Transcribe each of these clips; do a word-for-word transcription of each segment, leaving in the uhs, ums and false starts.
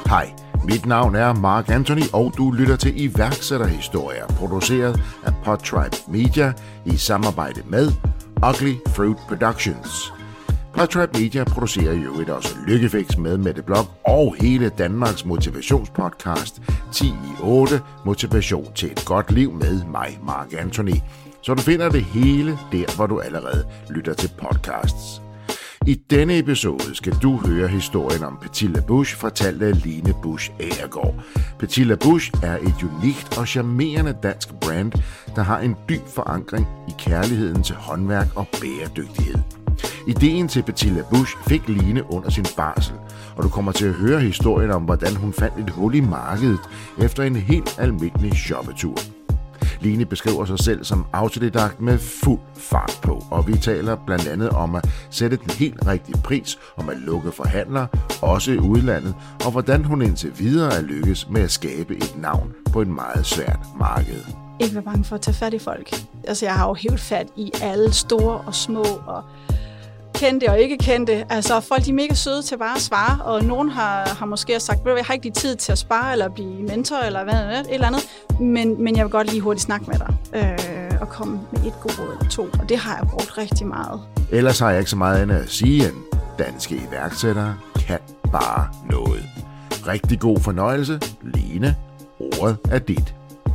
Hej, mit navn er Mark Anthony, og du lytter til iværksætterhistorier, produceret af Podtribe Media i samarbejde med Ugly Fruit Productions. Podtribe Media producerer jo et også Lykkefix med Mette Blok og hele Danmarks motivationspodcast ti i otte Motivation til et godt liv med mig, Mark Anthony. Så du finder det hele der, hvor du allerede lytter til podcasts. I denne episode skal du høre historien om Petit La Bouche, fortalt af Line Busch Agergaard. Petit La Bouche er et unikt og charmerende dansk brand, der har en dyb forankring i kærligheden til håndværk og bæredygtighed. Ideen til Petit La Bouche fik Line under sin barsel, og du kommer til at høre historien om, hvordan hun fandt et hul i markedet efter en helt almindelig shoppetur. Line beskriver sig selv som autodidakt med fuld fart på, og vi taler blandt andet om at sætte den helt rigtige pris, om at lukke forhandlere, også i udlandet, og hvordan hun indtil videre er lykkes med at skabe et navn på et meget svært marked. Ikke være bange for at tage fat i folk. Altså, jeg har jo helt fat i alle store og små og kendte og ikke kendte. Altså, folk de er mega søde til bare at svare, og nogen har, har måske sagt, jeg har ikke lige tid til at spare eller blive mentor eller hvad et eller andet, men, men jeg vil godt lige hurtigt snakke med dig øh, og komme med et godt råd eller to, og det har jeg brugt rigtig meget. Ellers har jeg ikke så meget andet at sige, end danske iværksættere kan bare noget. Rigtig god fornøjelse. Line, ordet er dit.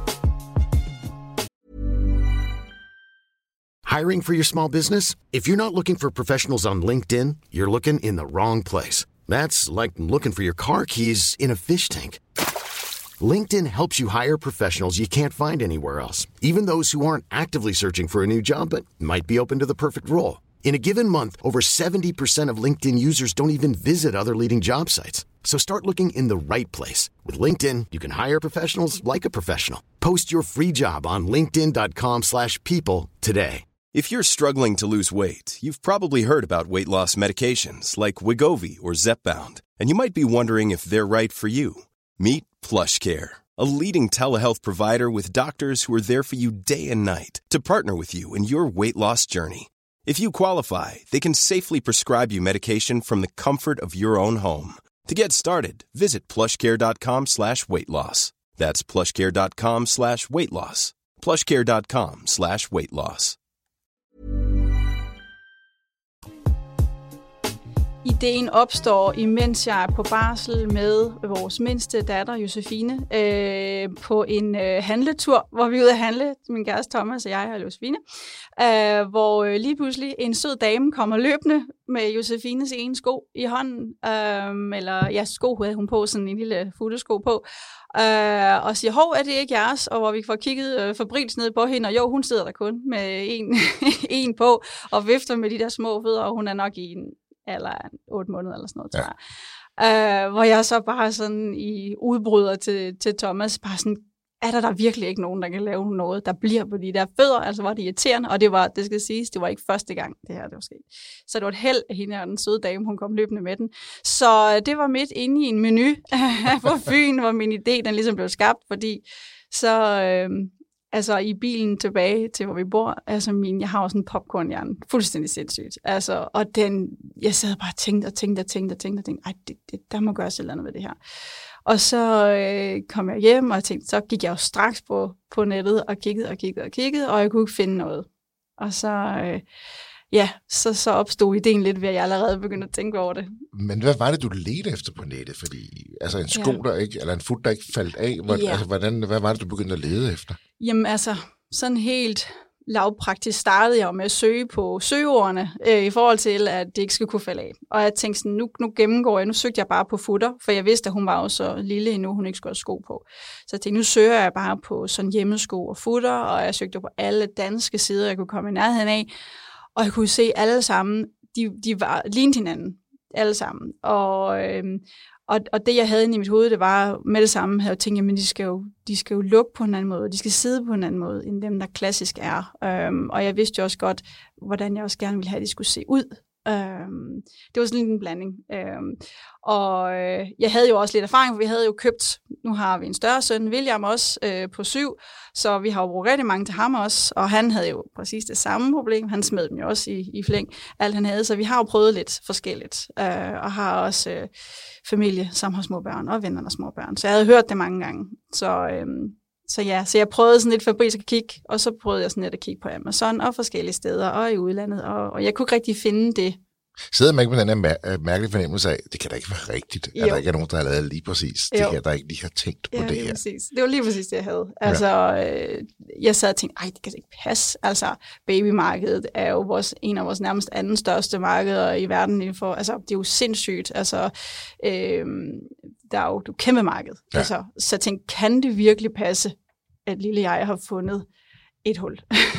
Hiring for your small business? If you're not looking for professionals on LinkedIn, you're looking in the wrong place. That's like looking for your car keys in a fish tank. LinkedIn helps you hire professionals you can't find anywhere else, even those who aren't actively searching for a new job but might be open to the perfect role. In a given month, over seventy percent of LinkedIn users don't even visit other leading job sites. So start looking in the right place. With LinkedIn, you can hire professionals like a professional. Post your free job on linkedin dot com slash people today. If you're struggling to lose weight, you've probably heard about weight loss medications like Wegovy or Zepbound, and you might be wondering if they're right for you. Meet PlushCare, a leading telehealth provider with doctors who are there for you day and night to partner with you in your weight loss journey. If you qualify, they can safely prescribe you medication from the comfort of your own home. To get started, visit plushcare.com slash weight loss. That's plushcare.com slash weight loss. plushcare.com slash weight loss. Ideen opstår, imens jeg er på barsel med vores mindste datter, Josefine, øh, på en øh, handletur, hvor vi er ude at handle, min kæreste Thomas og jeg og Josefine, øh, hvor øh, lige pludselig en sød dame kommer løbende med Josefines ene sko i hånden, øh, eller ja, sko havde hun på, sådan en lille futtesko på, øh, og siger, hov, er det ikke jeres? Og hvor vi får kigget øh, febrilsk ned på hende, og jo, hun sidder der kun med en, en på, og vifter med de der små fødder, og hun er nok i en eller otte måneder eller sådan noget, tror jeg. Uh, hvor jeg så bare sådan i udbryder til, til Thomas, bare sådan, er der der virkelig ikke nogen, der kan lave noget, der bliver på de der fødder? Altså var det irriterende, og det var, det skal siges, det var ikke første gang, det her det var sket. Så det var et held, at hende og den søde dame, hun kom løbende med den. Så det var midt inde i en menu på Fyn, hvor min idé, den ligesom blev skabt, fordi så... Øh, Altså i bilen tilbage til, hvor vi bor, altså min, jeg har også en popcornhjerne, fuldstændig sindssygt. Altså, og den, jeg sad bare og tænkte og tænkte og tænkte og tænkte og tænkte, ej, det, det, der må gøres et eller andet med det her. Og så øh, kom jeg hjem, og jeg tænkte, så gik jeg jo straks på, på nettet og kiggede og kiggede og kiggede, og jeg kunne ikke finde noget. Og så, øh, ja, så, så opstod ideen lidt ved, at jeg allerede begyndte at tænke over det. Men hvad var det, du ledte efter på nettet? Fordi, altså en sko, ja. der ikke, eller en fod, der ikke faldt af, hvor, ja. altså, hvordan, hvad var det, du begyndte at lede efter? Jamen altså, sådan helt lavpraktisk startede jeg med at søge på søgeordene, øh, i forhold til, at det ikke skulle kunne falde af. Og jeg tænkte sådan, nu, nu gennemgår jeg, nu søgte jeg bare på futter, for jeg vidste, at hun var jo så lille endnu, hun ikke skulle have sko på. Så jeg tænkte, nu søger jeg bare på sådan hjemmesko og futter, og jeg søgte på alle danske sider, jeg kunne komme i nærheden af. Og jeg kunne se alle sammen, de, de var lignede hinanden, alle sammen. Og, øhm, og, og det, jeg havde inde i mit hoved, det var med det samme, havde jeg tænkt, jamen de skal, jo, de skal jo lukke på en anden måde, de skal sidde på en anden måde, end dem, der klassisk er. Øhm, og jeg vidste jo også godt, hvordan jeg også gerne ville have, at de skulle se ud. Og, og det, jeg havde inde i mit hoved, det var med det samme, havde jeg tænkt, jamen de skal jo, de skal jo lukke på en anden måde, de skal sidde på en anden måde, end dem, der klassisk er. Øhm, og jeg vidste jo også godt, hvordan jeg også gerne ville have, at de skulle se ud. Øhm, det var sådan en blanding. Øhm, og øh, jeg havde jo også lidt erfaring, for vi havde jo købt, nu har vi en større søn, William også, øh, på syv, så vi har jo brugt rigtig mange til ham også, og han havde jo præcis det samme problem. Han smed dem jo også i, i flæng, alt han havde, så vi har jo prøvet lidt forskelligt, øh, og har også øh, familie, som har små børn, og venner, der små børn. Så jeg havde hørt det mange gange. Så, øh, så ja, så jeg prøvede sådan lidt fabrisk at kigge, og så prøvede jeg sådan lidt at kigge på Amazon, og forskellige steder, og i udlandet, og, og jeg kunne ikke rigtig finde det. Sidder man ikke med den her mær- mærkelige fornemmelse af, det kan da ikke være rigtigt, jo. At der ikke er nogen, der har lavet lige præcis det jo. Her, der ikke lige har tænkt på ja, det her. Præcis. Det var lige præcis det, jeg havde. Altså, ja. øh, jeg sad og tænkte, ej, det kan ikke passe. Altså, babymarkedet er jo vores, en af vores nærmest anden største markeder i verden. For, altså, det er jo sindssygt. Altså, øh, der er jo et kæmpe marked. Ja. Altså, så jeg tænkte, kan det virkelig passe, at lille jeg har fundet et hul?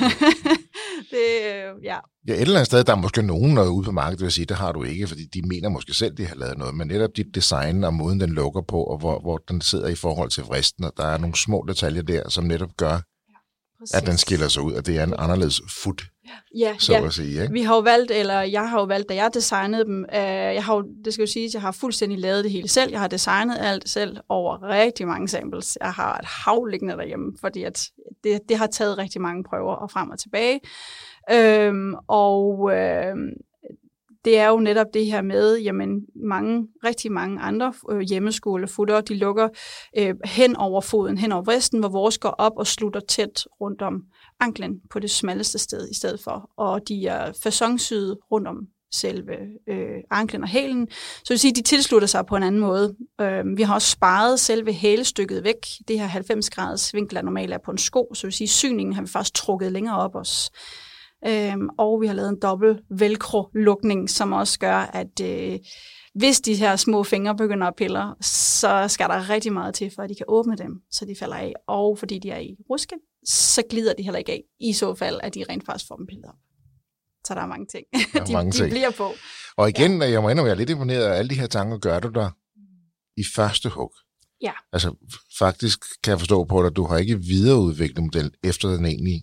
det, øh, ja. Ja, et eller andet sted, der er måske nogen noget ude på markedet, der vil sige, det har du ikke, fordi de mener måske selv, de har lavet noget, men netop dit design og måden, den lukker på, og hvor, hvor den sidder i forhold til vristen, og der er nogle små detaljer der, som netop gør, ja, at den skiller sig ud, og det er en anderledes foot, ja, så ja. at sige. Ikke? Vi har jo valgt, eller jeg har jo valgt, da jeg designede dem, øh, jeg har jo, det skal jo sige, at jeg har fuldstændig lavet det hele selv. Jeg har designet alt selv over rigtig mange samples. Jeg har et hav liggende derhjemme, fordi at det, det har taget rigtig mange prøver og frem og tilbage. Øhm, og øh, det er jo netop det her med, jamen mange, rigtig mange andre øh, hjemmeskolefutter, de lukker øh, hen over foden, hen over vristen, hvor vores går op og slutter tæt rundt om anklen på det smalleste sted i stedet for. Og de er fasonsyede rundt om selve øh, anklen og hælen. Så det vil sige, at de tilslutter sig på en anden måde. Øh, vi har også sparet selve hælestykket væk. Det her halvfems graders vinkel er normalt er på en sko, så det vil sige, at syningen har vi faktisk trukket længere op os. Øhm, og vi har lavet en dobbelt velcro-lukning, som også gør, at øh, hvis de her små fingre begynder at pille, så skal der rigtig meget til, for at de kan åbne dem, så de falder af. Og fordi de er i ruske, så glider de heller ikke af, i så fald, at de rent faktisk får dem pillet op. Så der er mange ting, er de, mange de ting. bliver på. Og igen, ja. Jeg må endnu være lidt imponeret af alle de her tanker, gør du der i første hug. Ja. Altså faktisk kan jeg forstå på dig, at du har ikke videreudviklet modellen efter den egentlig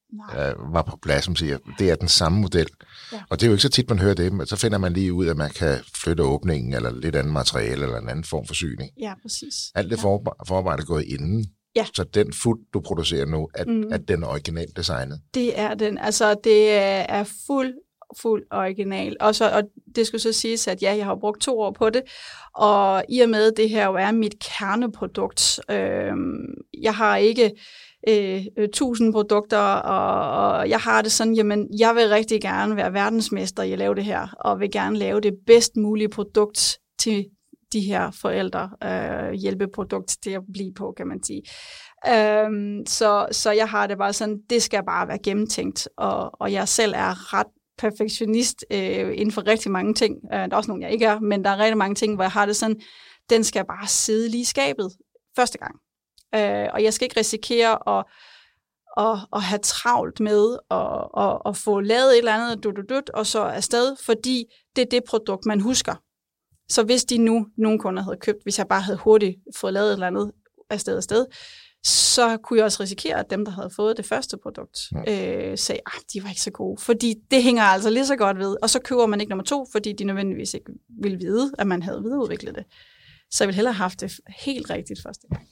øh, var på plads, som siger, det er den samme model. Ja. Og det er jo ikke så tit, man hører det, men så finder man lige ud, at man kan flytte åbningen, eller lidt andet materiale, eller en anden form for syning. Ja, præcis. Alt det ja. forarbejde er gået inden. Ja. Så den food, du producerer nu, er, mm. er den originalt designet? Det er den. Altså, det er fuld, fuld original. Og, så, og det skulle så siges, at ja, jeg har brugt to år på det. Og i og med, det her jo er mit kerneprodukt. Øh, jeg har ikke øh, tusind produkter, og, og jeg har det sådan, jamen, jeg vil rigtig gerne være verdensmester i at lave det her, og vil gerne lave det bedst mulige produkt til de her forældre, øh, hjælpeprodukt til at blive på, kan man sige. Øhm, så, så jeg har det bare sådan, det skal bare være gennemtænkt, og, og jeg selv er ret perfektionist øh, inden for rigtig mange ting. Øh, der er også nogle, jeg ikke er, men der er rigtig mange ting, hvor jeg har det sådan, den skal bare sidde lige i skabet første gang. Øh, og jeg skal ikke risikere at, at, at have travlt med at, at, at få lavet et eller andet, dut, dut, dut, og så afsted, fordi det er det produkt, man husker. Så hvis de nu, nogle kunder havde købt, hvis jeg bare havde hurtigt fået lavet et eller andet afsted afsted, så kunne jeg også risikere, at dem, der havde fået det første produkt, øh, sagde, at de var ikke så gode. Fordi det hænger altså lige så godt ved. Og så køber man ikke nummer to, fordi de nødvendigvis ikke ville vide, at man havde videreudviklet det. Så jeg ville hellere have haft det helt rigtigt første gang.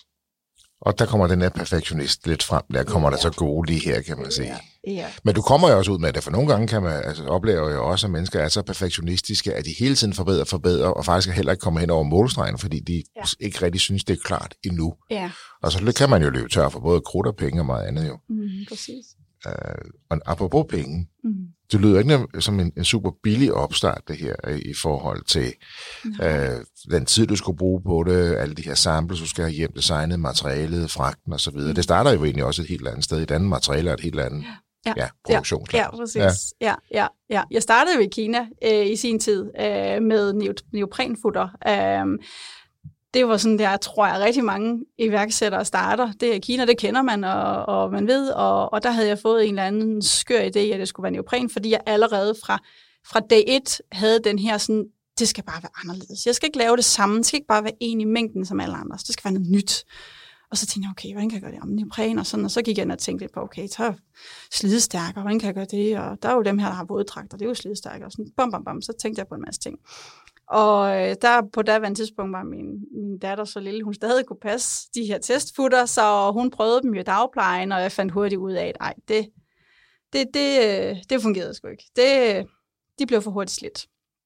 Og der kommer den her perfektionist lidt frem. Der kommer ja. der så gode lige her, kan man sige. Ja. Ja. Men du kommer jo også ud med det, for nogle gange kan man altså, opleve jo også, at mennesker er så perfektionistiske, at de hele tiden forbedrer, forbedrer, og faktisk heller ikke kommer hen over målstregen, fordi de ja. ikke rigtig synes, det er klart endnu. Ja. Og så kan man jo løbe tør for både krudt og penge og meget andet jo. Mm, præcis. Uh, og apropos penge, mm. det lyder ikke som en, en super billig opstart, det her, i forhold til uh, den tid, du skulle bruge på det, alle de her samples, du skal have hjem, designet, materialet, fragten osv. Mm. Det starter jo egentlig også et helt andet sted. Et andet materiale og et helt andet ja. Ja, produktionsland. Ja, ja, præcis. Ja. Ja, ja, ja. Jeg startede jo i Kina øh, i sin tid øh, med neoprenfutter. Øh, Det var sådan, der tror jeg rigtig mange iværksættere starter. Det er Kina, det kender man, og, og man ved, og, og der havde jeg fået en eller anden skør idé, at det skulle være neopren, fordi jeg allerede fra, fra dag et havde den her sådan, det skal bare være anderledes. Jeg skal ikke lave det samme, det skal ikke bare være en i mængden som alle andre, det skal være noget nyt. Og så tænkte jeg, okay, hvordan kan jeg gøre det? Om neopren og sådan, og så gik jeg ind og tænkte lidt på, okay, så slidestærkere, hvordan kan jeg gøre det? Og der er jo dem her, der har våddragter, det er jo slidestærkere. Og sådan, bam, bam, bam, så tænkte jeg på en masse ting. Og der på daværende tidspunkt var min, min datter så lille, hun stadig kunne passe de her testfutter, så hun prøvede dem i dagplejen, og jeg fandt hurtigt ud af, at ej, det, det, det, det fungerede sgu ikke. Det, de blev for hurtigt slidt.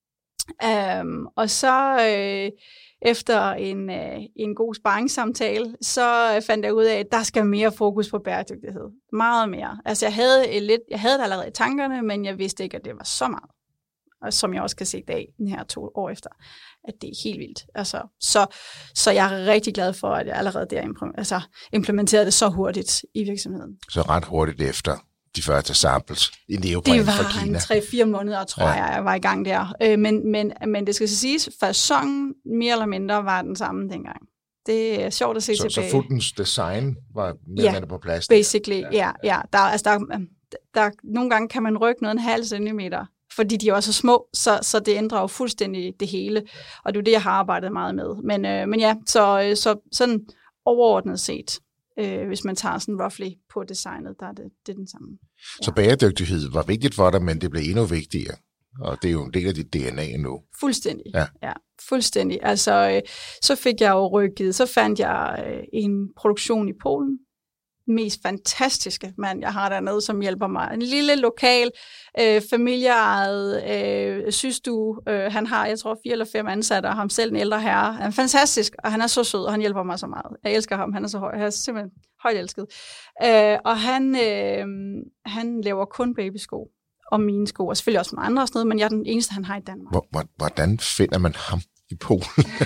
Um, og så øh, efter en, øh, en god sparringssamtale, så fandt jeg ud af, at der skal mere fokus på bæredygtighed. Meget mere. Altså jeg havde, lidt, jeg havde det allerede i tankerne, men jeg vidste ikke, at det var så meget. Og som jeg også kan se i dag, den her to år efter, at det er helt vildt. Altså, så, så jeg er rigtig glad for, at jeg allerede der implement, altså, implementerede det så hurtigt i virksomheden. Så ret hurtigt efter de første samples i neopren fra Kina. Det var tre-fire måneder, tror ja. jeg, jeg var i gang der. Men, men, men det skal så siges, façon mere eller mindre var den samme dengang. Det er sjovt at se så, tilbage. Så futtens design var mere ja, eller mindre på plads? Basically, ja. ja, ja. Der, altså, der, der, nogle gange kan man rykke noget en halv centimeter, fordi de er også små, så, så det ændrer jo fuldstændig det hele. Og det er jo det, jeg har arbejdet meget med. Men, øh, men ja, så, så sådan overordnet set, øh, hvis man tager sådan roughly på designet, der er det, det er den samme. Ja. Så bæredygtighed var vigtigt for dig, men det blev endnu vigtigere. Og det er jo en del af dit D N A nu. Fuldstændig, ja. ja fuldstændig. Altså, øh, så fik jeg jo rykket, så fandt jeg øh, en produktion i Polen, mest fantastiske mand, jeg har dernede, som hjælper mig. En lille lokal, øh, familieejet øh, systue. Øh, han har, jeg tror, fire eller fem ansatte, og ham selv en ældre herre. Han er fantastisk, og han er så sød, og han hjælper mig så meget. Jeg elsker ham, han er så høj. Jeg er simpelthen højt elsket. Øh, og han, øh, han laver kun babysko, og mine sko, og selvfølgelig også nogle andre og sådan noget, men jeg er den eneste, han har i Danmark. Hvordan finder man ham i Polen?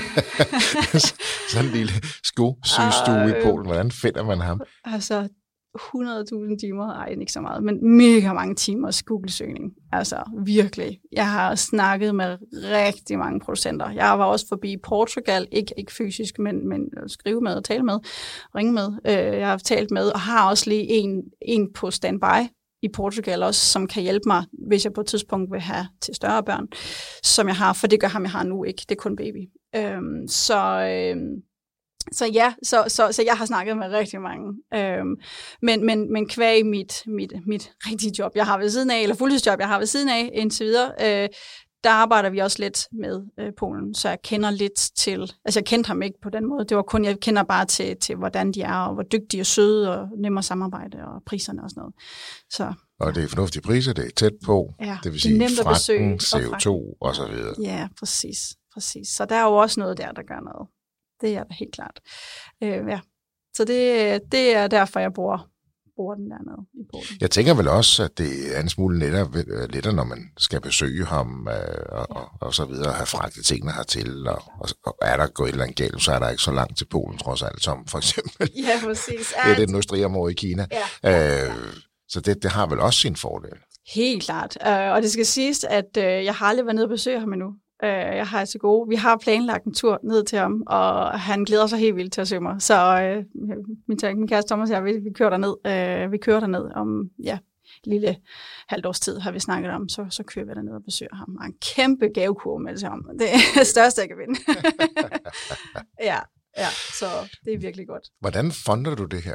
Sådan en lille skosystue uh, i Polen. Hvordan finder man ham? Altså, hundrede tusind timer, ej, ikke så meget, men mega mange timers Google-søgning. Altså, virkelig. Jeg har snakket med rigtig mange producenter. Jeg var også forbi Portugal, ikke, ikke fysisk, men, men skrive med og tale med, ringe med. Jeg har talt med, og har også lige en, en på standby i Portugal også, som kan hjælpe mig, hvis jeg på et tidspunkt vil have til større børn, som jeg har, for det gør ham, jeg har nu ikke. Det er kun baby. Øhm, så, øhm, så ja, så, så, så jeg har snakket med rigtig mange. Øhm, men, men, men kvæg mit, mit, mit rigtige job, jeg har ved siden af, eller fuldtidsjob, jeg har ved siden af indtil videre, øh, der arbejder vi også lidt med øh, Polen, så jeg kender lidt til, altså jeg kendte ham ikke på den måde, det var kun, jeg kender bare til, til hvordan de er, og hvor dygtige og søde, og nemmere samarbejde, og priserne og sådan noget. Så, og det er fornuftige priser, det er tæt på, ja, det vil sige det fragten, C O to og så videre. Ja, præcis, præcis. Så der er jo også noget der, der gør noget. Det er da helt klart. Øh, ja. Så det, det er derfor, jeg bruger den dernede i Polen. Jeg tænker vel også, at det er en smule lettere, lettere når man skal besøge ham øh, og, ja. og, og så videre, have fragtet tingene hertil, og, og, og er der gået et eller andet galt, så er der ikke så langt til Polen, trods alt, som for eksempel ja, præcis. det er det industriområde i Kina. Ja. Øh, så det, det har vel også sin fordel. Helt klart. Uh, og det skal siges, at uh, jeg har aldrig været nede og besøge ham endnu. Uh, jeg har altså gode. Vi har planlagt en tur ned til ham, og han glæder sig helt vildt til at se mig. Så uh, min, min kæreste Thomas og jeg, vi, vi kører derned. Uh, vi kører derned om ja, et lille halvt års tid, har vi snakket om. Så, så kører vi derned og besøger ham. Og en kæmpe gavekurve med det ham. Det er det største, jeg kan vinde. ja, ja, så det er virkelig godt. Hvordan funder du det her?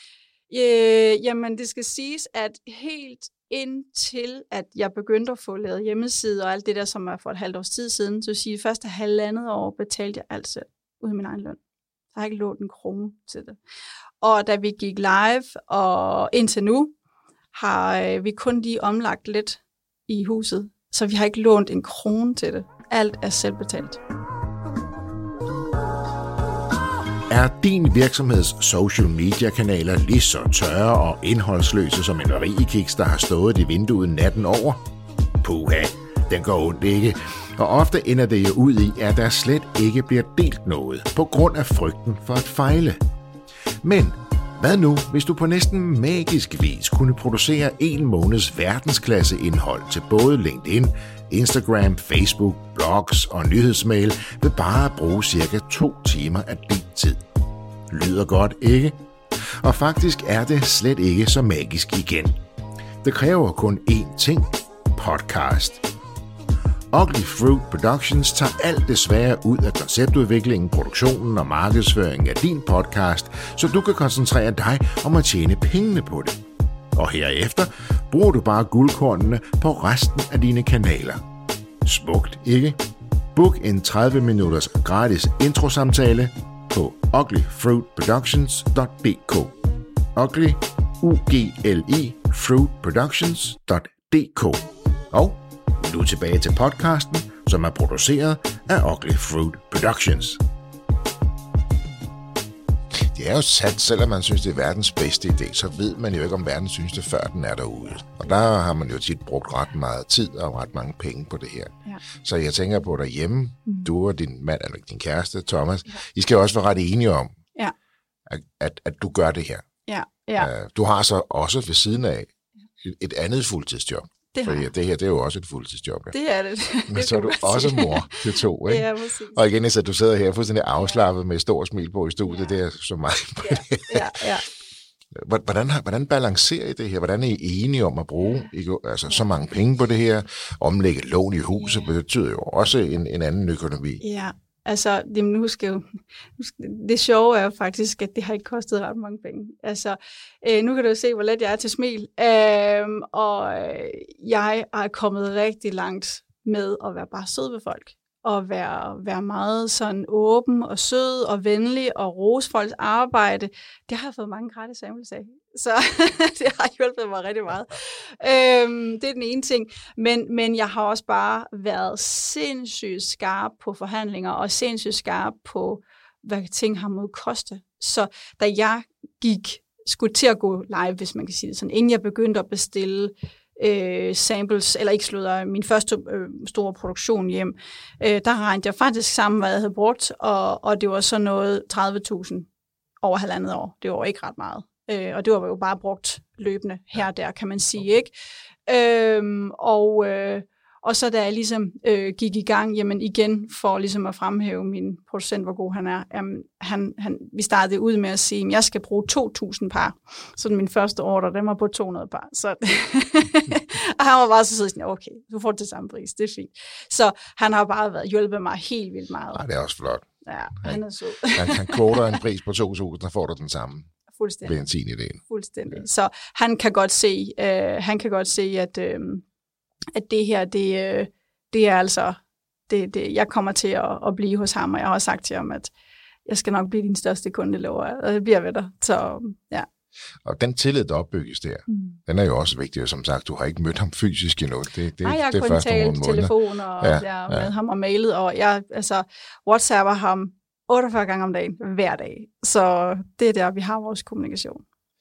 Øh, jamen, det skal siges, at helt indtil, at jeg begyndte at få lavet hjemmeside og alt det der, som er for et halvt års tid siden, så vil sige, første halvandet år betalte jeg alt selv ud af min egen løn. Jeg har ikke lånt en krone til det. Og da vi gik live, og indtil nu, har vi kun lige omlagt lidt i huset, så vi har ikke lånt en krone til det. Alt er selvbetalt. Er din virksomheds social media kanaler lige så tørre og indholdsløse som en rigekiks, der har stået i vinduet natten over? Puha, den går ondt ikke. Og ofte ender det jo ud i, at der slet ikke bliver delt noget, på grund af frygten for at fejle. Men hvad nu, hvis du på næsten magisk vis kunne producere en måneds verdensklasse indhold til både LinkedIn, Instagram, Facebook, blogs og nyhedsmail ved bare at bruge cirka to timer af din tid? Lyder godt, ikke? Og faktisk er det slet ikke så magisk igen. Det kræver kun én ting: podcast. Ugly Fruit Productions tager alt det svære ud af konceptudviklingen, produktionen og markedsføringen af din podcast, så du kan koncentrere dig om at tjene pengene på det. Og herefter bruger du bare guldkornene på resten af dine kanaler. Smukt, ikke? Book en tredive minutters gratis introsamtale på ugly fruit productions punktum d k. Ugly, U G L I, fruit productions punktum d k. Og nu tilbage til podcasten, som er produceret af Ugly Fruit Productions. Det er jo sat, selvom man synes, det er verdens bedste idé, så ved man jo ikke, om verden synes det, før den er derude. Og der har man jo tit brugt ret meget tid og ret mange penge på det her. Ja. Så jeg tænker på derhjemme, mm. du og din mand, eller din kæreste, Thomas, ja. I skal jo også være ret enige om, ja. at, at, at du gør det her. Ja. Ja. Uh, du har så også ved siden af et, et andet fuldtidsjob. Det, Fordi det her, det er jo også et fuldtidsjob. Ja. Det er det. Men så er du også mor til to, ikke? Ja, præcis. Og igen, så du sidder her fuldstændig afslappet med et stort smil på i studiet, ja. Det er så meget på ja. det. Ja, ja. Hvordan, hvordan balancerer I det her? Hvordan er I enige om at bruge ikke, altså, så mange penge på det her? Omlægge lån i huset ja. Betyder jo også en, en anden økonomi. Ja, altså, jamen, nu skal jo, det sjove er jo faktisk, at det har ikke kostet ret mange penge. Altså, øh, nu kan du jo se, hvor let jeg er til smil. Øh, og jeg er kommet rigtig langt med at være bare sød ved folk. Og være, være meget sådan åben og sød og venlig og rose folks arbejde. Det har jeg fået mange gratis samles af. Så det har hjulpet mig rigtig meget. Øhm, det er den ene ting. Men, men jeg har også bare været sindssygt skarp på forhandlinger og sindssygt skarp på, hvad ting har mod koste. Så da jeg gik, skulle til at gå live, hvis man kan sige det sådan, inden jeg begyndte at bestille Øh, samples, eller ikke slutter min første øh, store produktion hjem, øh, der regnede jeg faktisk sammen, hvad jeg havde brugt, og, og det var så noget tredive tusind over halvandet år. Det var ikke ret meget. Øh, og det var jo bare brugt løbende her og der, kan man sige, ikke? Øh, og, øh, og så da jeg ligesom øh, gik i gang, jamen igen, for ligesom at fremhæve min producent, hvor god han er, jamen, han, han, vi startede ud med at sige, at jeg skal bruge to tusind par. Så min første ordre, den var på to hundrede par. Så og han var bare så sådan, okay, du får det til samme pris, det er fint. Så han har bare været hjulpet mig helt vildt meget. Nej, det er også flot. Ja, han er sød. han han kvoter en pris på to tusind, der får du den samme. Fuldstændig. Benzin-ideen. Fuldstændig. Så han kan godt se, øh, han kan godt se, at øh, at det her, det, det er altså, det, det, jeg kommer til at, at blive hos ham, og jeg har også sagt til ham, at jeg skal nok blive din største kunde, lover jeg, og det bliver ved dig. Så, ja. Og den tillid, der opbygges der, mm. den er jo også vigtig, og som sagt, du har ikke mødt ham fysisk endnu. Det, det, Nej, jeg har det kun talt telefon og ja, ja. med ham og mailet, og jeg altså, WhatsApper ham otteogfyrre gange om dagen, hver dag. Så det er der, vi har vores kommunikation.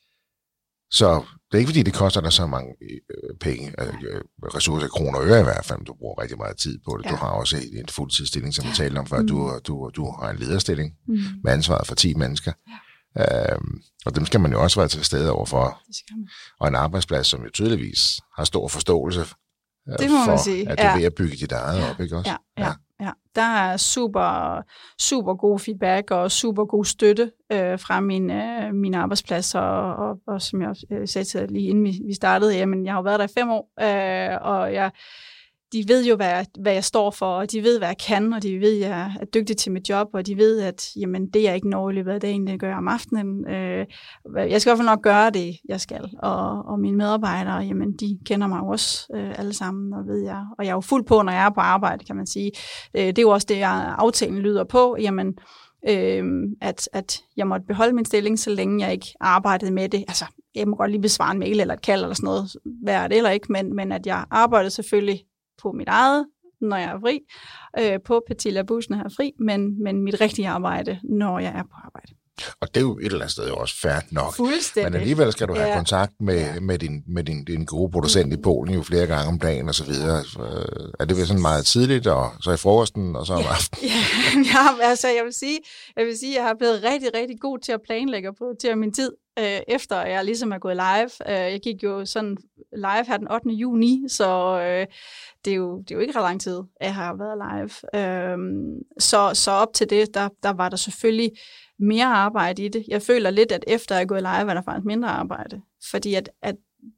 Så det er ikke fordi, det koster dig så mange øh, penge, øh, ressourcer, kroner og øre i hvert fald, du bruger rigtig meget tid på det. Ja. Du har også en fuldtidsstilling, som vi talte om før. Mm. Du, du, du har en lederstilling mm. med ansvaret for ti mennesker. Ja. Øhm, og dem skal man jo også være til stede overfor. Det skal man. Og en arbejdsplads, som jo tydeligvis har stor forståelse øh, det må for, man sige. at du er ja. ved at bygge dit eget ja. op, ikke også? Ja, ja. ja. Ja, der er super, super god feedback og super god støtte øh, fra min, øh, min arbejdsplads, og, og, og som jeg øh, sagde til lige inden vi, vi startede, jamen jeg har været der i fem år, øh, og jeg, de ved jo, hvad jeg, hvad jeg står for, og de ved, hvad jeg kan, og de ved, at jeg er dygtig til mit job, og de ved, at jamen, det jeg ikke når i løbet af dagen, det gør jeg om aftenen. Øh, jeg skal i hvert fald nok gøre det, jeg skal, og, og mine medarbejdere, jamen, de kender mig også øh, alle sammen, og ved jeg. Og jeg er jo fuld på, når jeg er på arbejde, kan man sige. Øh, det er jo også det, jeg aftalen lyder på, jamen, øh, at, at jeg måtte beholde min stilling, så længe jeg ikke arbejdede med det. Altså, jeg må godt lige besvare en mail eller et kald eller sådan noget, hvad er det eller ikke, men, men at jeg arbejdede selvfølgelig på mit eget, når jeg er fri, øh, på Petit Labouche, når jeg er fri, men, men mit rigtige arbejde, når jeg er på arbejde. Og det er jo et eller andet sted også fair nok. Fuldstændig. Men alligevel skal du have ja. kontakt med, ja. med, din, med din, din gode producent i Polen jo flere gange om dagen og så videre. Er det vel sådan meget tidligt, og så i frokosten, og så om ja. aftenen? Ja, ja, altså jeg vil sige, jeg vil sige, at jeg har blevet rigtig, rigtig god til at planlægge og prioritere min tid, øh, efter jeg ligesom er gået live. Øh, jeg gik jo sådan live her den ottende juni, så øh, det, er jo, det er jo ikke ret lang tid, jeg har været live. Øh, så, så op til det, der, der var der selvfølgelig mere arbejde i det. Jeg føler lidt, at efter jeg er gået live, er der faktisk mindre arbejde. Fordi at, at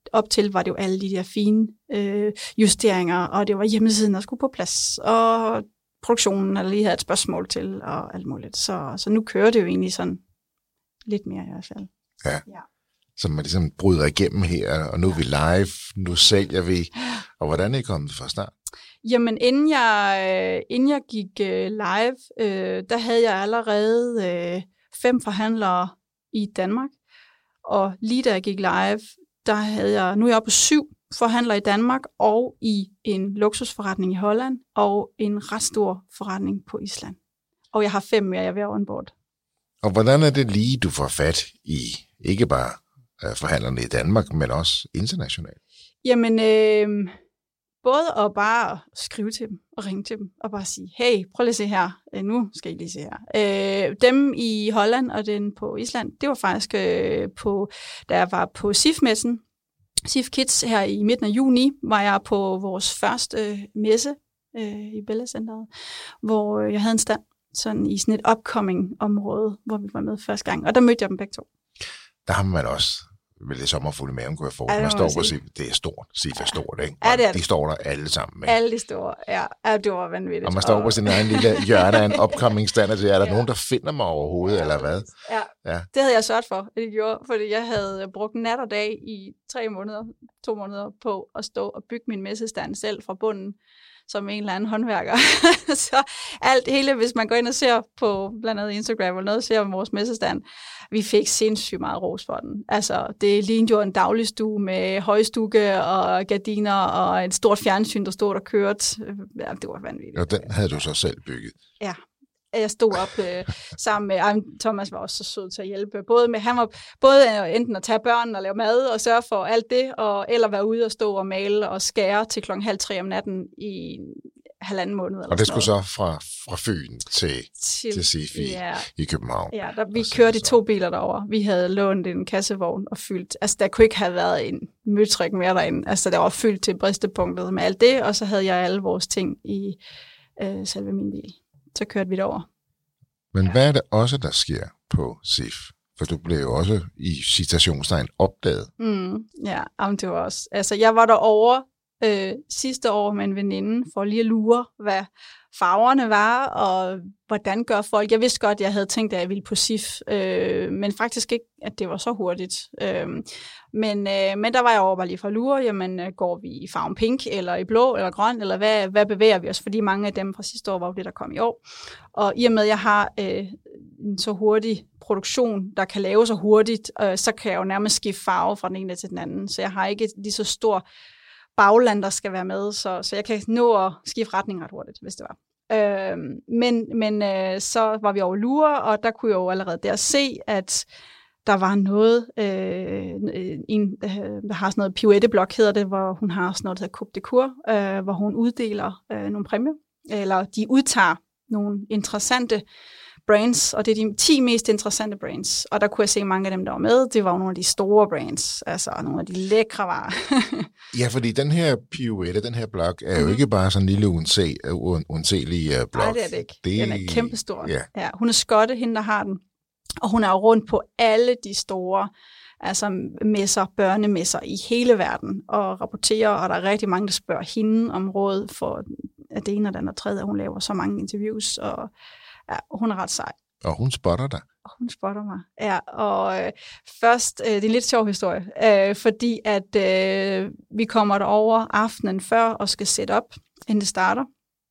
op til var det jo alle de der fine øh, justeringer, og det var hjemmesiden, der skulle på plads, og produktionen, der lige havde et spørgsmål til, og alt muligt. Så, så nu kører det jo egentlig sådan lidt mere i hvert fald. Ja. Ja. Så man ligesom bryder igennem her, og nu er vi live, nu sælger vi. Og hvordan er I kommet fra start? Jamen, inden jeg, inden jeg gik uh, live, uh, der havde jeg allerede uh, fem forhandlere i Danmark. Og lige da jeg gik live, der havde jeg, nu er jeg oppe på syv forhandlere i Danmark, og i en luksusforretning i Holland, og en ret stor forretning på Island. Og jeg har fem mere, jeg er ved at onboard. Og hvordan er det lige, du får fat i, ikke bare uh, forhandlerne i Danmark, men også internationalt? Jamen, øh, både at bare skrive til dem og ringe til dem og bare sige, hey, prøv lige at se her, nu skal I lige se her. Øh, dem i Holland og den på Island, det var faktisk øh, på, da jeg var på S I F-messen, S I F Kids her i midten af juni, var jeg på vores første øh, messe øh, i Bella Centeret, hvor jeg havde en stand sådan i sådan et upcoming område, hvor vi var med første gang, og der mødte jeg dem begge to. Der har man også vel det sommerfulde maven, kunne jeg få. Ja, man står på sig, det er stort. S I F er stort, ikke? Ja, det er det. De står der alle sammen. Ikke? Alle de store, ja. ja. Det var vanvittigt. Og man står på sin egen lille hjørne af en upcoming stand, og er der ja. nogen, der finder mig overhovedet, ja, eller hvad? Ja. ja, det havde jeg sørget for, at det gjorde, fordi jeg havde brugt nat og dag i tre måneder, to måneder på at stå og bygge min messestand selv fra bunden, som en eller anden håndværker. Så alt hele, hvis man går ind og ser på blandt andet Instagram eller noget, ser om vores messestand, vi fik sindssygt meget ros for den. Altså, det lignede jo en dagligstue med højstukke og gardiner og et stort fjernsyn, der stod der kørte. Ja, det var vanvittigt. Og den havde du så selv bygget? Ja. Jeg stod op øh, sammen med, ej, Thomas var også så sød til at hjælpe, både med, han var både enten at tage børn og lave mad og sørge for alt det, og, eller være ude og stå og male og skære til klokken halv tre om natten i halvanden måned. Eller og det skulle så fra, fra Fyn til, til, til S I F i, ja. i København? Ja, der, vi kørte i to biler derover. Vi havde lånt en kassevogn og fyldt, altså der kunne ikke have været en møtrik mere derinde, altså der var fyldt til bristepunktet med alt det, og så havde jeg alle vores ting i øh, selve min bil. Så kørte vi derover. Men ja. Hvad er det også, der sker på S I F? For du blev jo også i citationstegn opdaget. Mm, ja, det var også. Altså, jeg var derovre øh, sidste år med en veninde for lige at lure, hvad farverne var, og hvordan gør folk. Jeg vidste godt, at jeg havde tænkt, at jeg ville på S I F, øh, men faktisk ikke, at det var så hurtigt. Øh, men, øh, men der var jeg over bare lige for at lure, jamen går vi i farven pink, eller i blå, eller grøn, eller hvad, hvad bevæger vi os? Fordi mange af dem fra sidste år var jo det, der kom i år. Og i og med, at jeg har øh, en så hurtig produktion, der kan lave så hurtigt, øh, så kan jeg jo nærmest skifte farve fra den ene til den anden. Så jeg har ikke lige så stor bagland, der skal være med, så, så jeg kan nå at skifte retning ret hurtigt, hvis det var. Øh, men men øh, så var vi over lure, og der kunne jeg jo allerede der se, at der var noget, øh, en, øh, der har sådan noget pirouetteblok, hedder det, hvor hun har sådan noget, der hedder Coupe de Cour, øh, hvor hun uddeler øh, nogle præmier, eller de udtager nogle interessante brands, og det er de ti mest interessante brands. Og der kunne jeg se mange af dem, der var med. Det var nogle af de store brands, altså nogle af de lækre varer. Ja, fordi den her pirouette, den her blok, er jo mm. ikke bare sådan en lille uanselig uh, blok. Nej, det er det ikke. Det... Den er kæmpestor. Ja. Ja, hun er skotte, hende der har den. Og hun er jo rundt på alle de store altså messer, børnemesser i hele verden, og rapporterer, og der er rigtig mange, der spørger hende om råd for at det ene og det andet og tredje, hun laver så mange interviews, og ja, hun er ret sej. Og hun spotter dig. Og hun spotter mig, ja. Og øh, først, øh, det er en lidt sjov historie, øh, fordi at øh, vi kommer derover aftenen før og skal sætte op, inden det starter.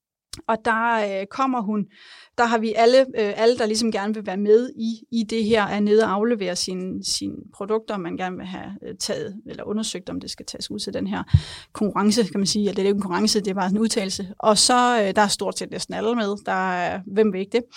Og der øh, kommer hun, der har vi alle, øh, alle, der ligesom gerne vil være med i, i det her, er nede og aflevere sine, sine produkter, man gerne vil have taget, eller undersøgt, om det skal tages ud til den her konkurrence, kan man sige. Eller det er jo ikke en konkurrence, det er bare en udtalelse. Og så, øh, der er stort set næsten alle med, der er, hvem vil ikke det?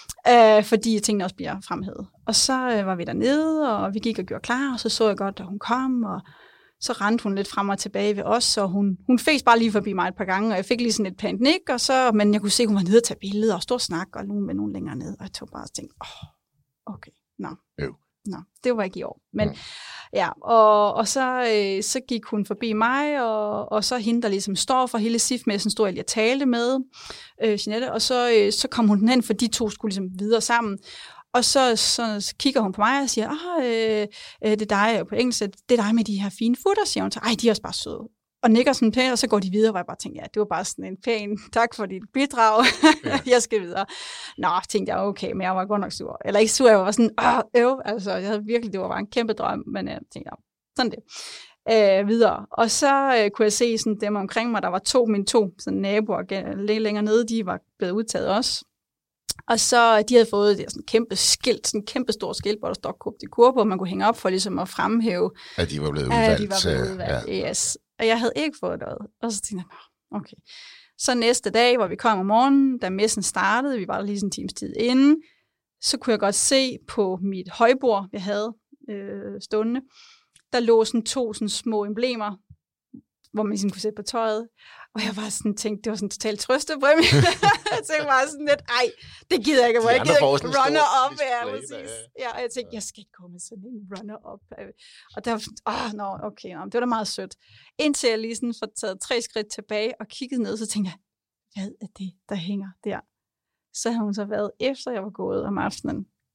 Øh, fordi tingene også bliver fremhævet. Og så øh, var vi dernede, og vi gik og gjorde klar, og så så jeg godt, at hun kom, og så rendte hun lidt frem og tilbage ved os, og hun, hun fæs bare lige forbi mig et par gange, og jeg fik lige sådan et pænt nik, og så, men jeg kunne se, at hun var nede og tage billeder og stå og snakke, og nogen med nogen længere ned, og jeg tog bare og tænkte, åh, oh, okay, nå. No. Nå, det var ikke i år. Men mm. ja, og, og så, øh, så gik hun forbi mig, og, og så hende, der ligesom står for hele S I F-messen, stod jeg lige og talte med, øh, Jeanette, og så, øh, så kom hun hen, for de to skulle ligesom videre sammen. Og så, så kigger hun på mig og siger, ah, øh, øh, det er dig på engelsk, det er dig med de her fine futter, siger hun. Så, ej, de er også bare søde. Og nikker sådan pænt, og så går de videre, hvor jeg bare tænker, ja, det var bare sådan en pæn, tak for dit bidrag, ja. Jeg skal videre. Nå, tænkte jeg, okay, men jeg var godt nok sur. Eller ikke sur, jeg var sådan, åh, øv, altså, jeg havde virkelig, det var bare en kæmpe drøm, men jeg tænkte, ja, sådan det. Øh, videre. Og så øh, kunne jeg se sådan dem omkring mig, der var to, mine to sådan naboer lidt længere nede, de var blevet udtaget også. Og så de havde fået det sådan kæmpe skilt, sådan kæmpe stort skilt, hvor der står Coupe de Cour på, man kunne hænge op for ligesom at fremhæve, at de var blevet udvalgt. At de var blevet udvalgt, ja. Yes. Og jeg havde ikke fået noget. Og så tænkte jeg, okay. Så næste dag, hvor vi kom om morgenen, da messen startede, vi var der lige sådan en times tid inden, så kunne jeg godt se på mit højbord, jeg havde øh, stående, der lå sådan to sådan små emblemer, hvor man ligesom kunne sætte på tøjet. Og jeg var sådan tænkte, det var sådan en total trøstepræmie. Jeg tænkte bare sådan lidt, ej, det gider jeg ikke, hvor jeg gider ikke runner-up. Ja, præcis. Ja, og jeg tænkte, jeg skal ikke komme med sådan en runner-up. Og der var sådan, åh, nå, okay, nå, det var da meget sødt. Indtil jeg lige sådan får taget tre skridt tilbage og kigget ned, så tænkte jeg, hvad er det, der hænger der? Så har hun så været, efter jeg var gået om aftenen,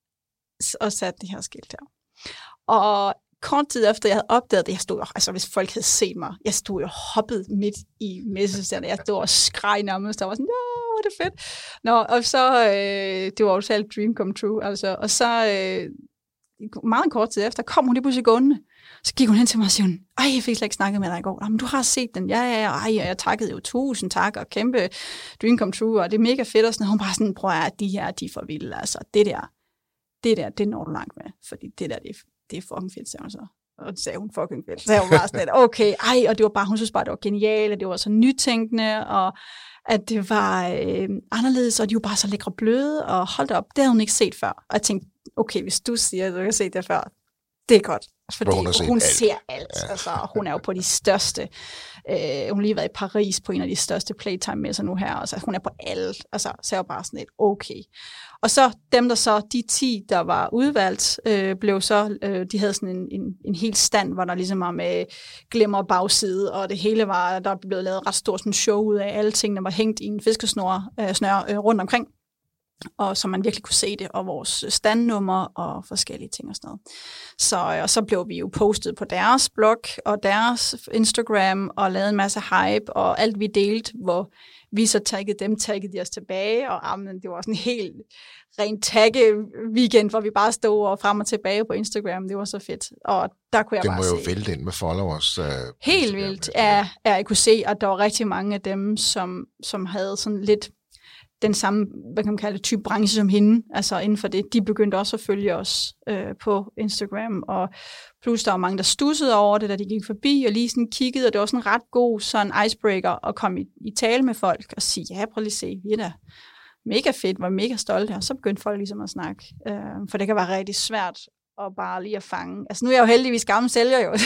og sat det her skilt her. Og kort tid efter, jeg havde opdaget det, jeg stod jo, altså hvis folk havde set mig, jeg stod jo hoppet midt i messestanden, jeg stod og skreg nærmest, der var sådan, åh, hvor er det fedt. Nå, og så, øh, det var jo selv dream come true, altså, og så, øh, meget kort tid efter, kom hun lige pludselig gående, så gik hun hen til mig og siger hun, ej, jeg fik slet ikke snakket med dig i går, men du har set den, ja, ja, ja, ej, og jeg takkede jo tusind tak, og kæmpe dream come true, og det er mega fedt, og sådan, hun bare sådan, prøv at de her, de er for vilde, altså, det der, det der, det når du langt med, fordi det der, det er det er fucking fedt, sagde hun så. Og det sagde hun fucking fedt. Så jeg var bare sådan lidt, okay, ej, og det var bare, hun synes bare, det var genialt, og det var så nytænkende, og at det var øh, anderledes, og de var bare så lækre bløde, og hold da op, det havde hun ikke set før. Og jeg tænkte, okay, hvis du siger, at du har set det før, det er godt. Fordi hun, hun alt. ser alt. Ja. Altså, hun er jo på de største. Øh, hun har lige været i Paris på en af de største Playtime-messer nu her. Altså, hun er på alt. Altså, så er jeg bare sådan et okay. Og så dem, der så, de ti, der var udvalgt, øh, blev så, øh, de havde sådan en, en, en hel stand, hvor der ligesom var med glimmer og bagside, og det hele var, der blev lavet ret stort sådan show ud af, alle tingene var hængt i en fiskesnor øh, snør, øh, rundt omkring, og så man virkelig kunne se det, og vores standnummer og forskellige ting og sådan noget. Så, og så blev vi jo postet på deres blog og deres Instagram, og lavede en masse hype, og alt vi delte, hvor vi så taggede dem, taggede de os tilbage, og amen, det var sådan en helt ren tagge-weekend, hvor vi bare stod og frem og tilbage på Instagram. Det var så fedt, og der kunne jeg det bare se. Det må jo vælte ind med followers. Uh, helt vildt, ja, ja, jeg kunne se, at der var rigtig mange af dem, som, som havde sådan lidt den samme, hvad kan man kalde det, type branche som hende, altså inden for det, de begyndte også at følge os øh, på Instagram, og plus der var mange, der stussede over det, da de gik forbi, og lige sådan kiggede, og det var sådan en ret god sådan icebreaker at komme i, i tale med folk, og sige, ja, prøv lige at se, vi er da mega fedt, var mega stolte, og så begyndte folk ligesom at snakke, øh, for det kan være rigtig svært, og bare lige at fange. Altså nu er jeg jo heldigvis gammel sælger jo.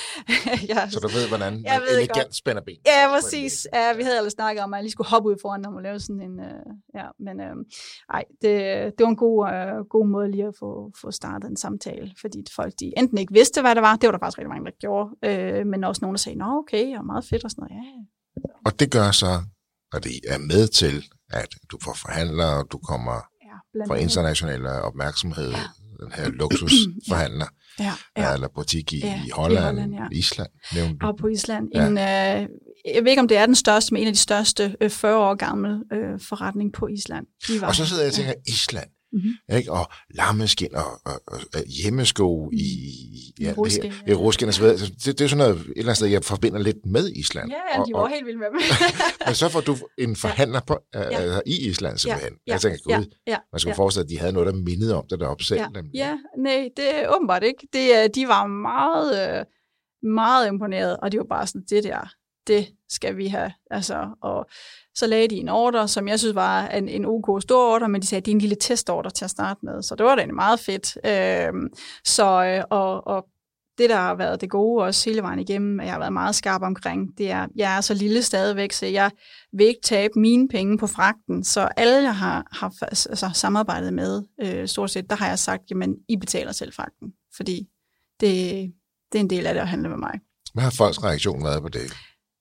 jeg, så du ved, hvordan jeg man ved elegant godt. spænder ben. Ja, præcis. Ja, vi havde ellers snakket om, at jeg lige skulle hoppe ud foran dem og lave sådan en... Øh, ja, men øh, ej, det, det var en god, øh, god måde lige at få, få startet en samtale, fordi folk de enten ikke vidste, hvad det var, det var der faktisk rigtig mange, der gjorde, øh, men også nogen, der sagde, nå okay, og meget fedt og sådan noget. Ja. Og det gør så, at det er med til, at du får forhandlere, og du kommer ja, fra international opmærksomhed, ja. Den her luksusforhandler, ja, ja. Eller butik i, ja, i Holland, i Holland ja. Island, nævnte du. Og på Island. Ja. En, øh, jeg ved ikke, om det er den største, men en af de største øh, fyrre år gamle øh, forretning på Island. Var, og så sidder jeg og tænker, ja. Island, mm-hmm. ikke? Og lammeskin og, og, og, og hjemmesko i, ja, ruskin, i ruskin og så videre. Det, det er sådan noget, et eller andet sted, jeg forbinder lidt med Island. Ja, ja, de var og, helt vilde med dem. Men så får du en forhandler på, ja. uh, i Island simpelthen. Ja. Jeg tænker, gud, ja. Ja. man skulle ja. forestille, at de havde noget, der mindede om det deroppe selv. Ja, ja. Nej, det er åbenbart ikke. Det, de var meget, meget imponeret, og de var bare sådan, det der, det skal vi have. Altså, og så lagde de en ordre, som jeg synes var en, en ok stor ordre, men de sagde, at det er en lille testorder til at starte med. Så det var da egentlig meget fedt. Øhm, så, og, og det, der har været det gode også hele vejen igennem, at jeg har været meget skarp omkring, det er, jeg er så lille stadigvæk, så jeg vil ikke tabe mine penge på fragten. Så alle, jeg har, har altså, samarbejdet med, øh, stort set, der har jeg sagt, jamen, I betaler selv fragten, fordi det, det er en del af det at handle med mig. Hvad har folks reaktion været på det?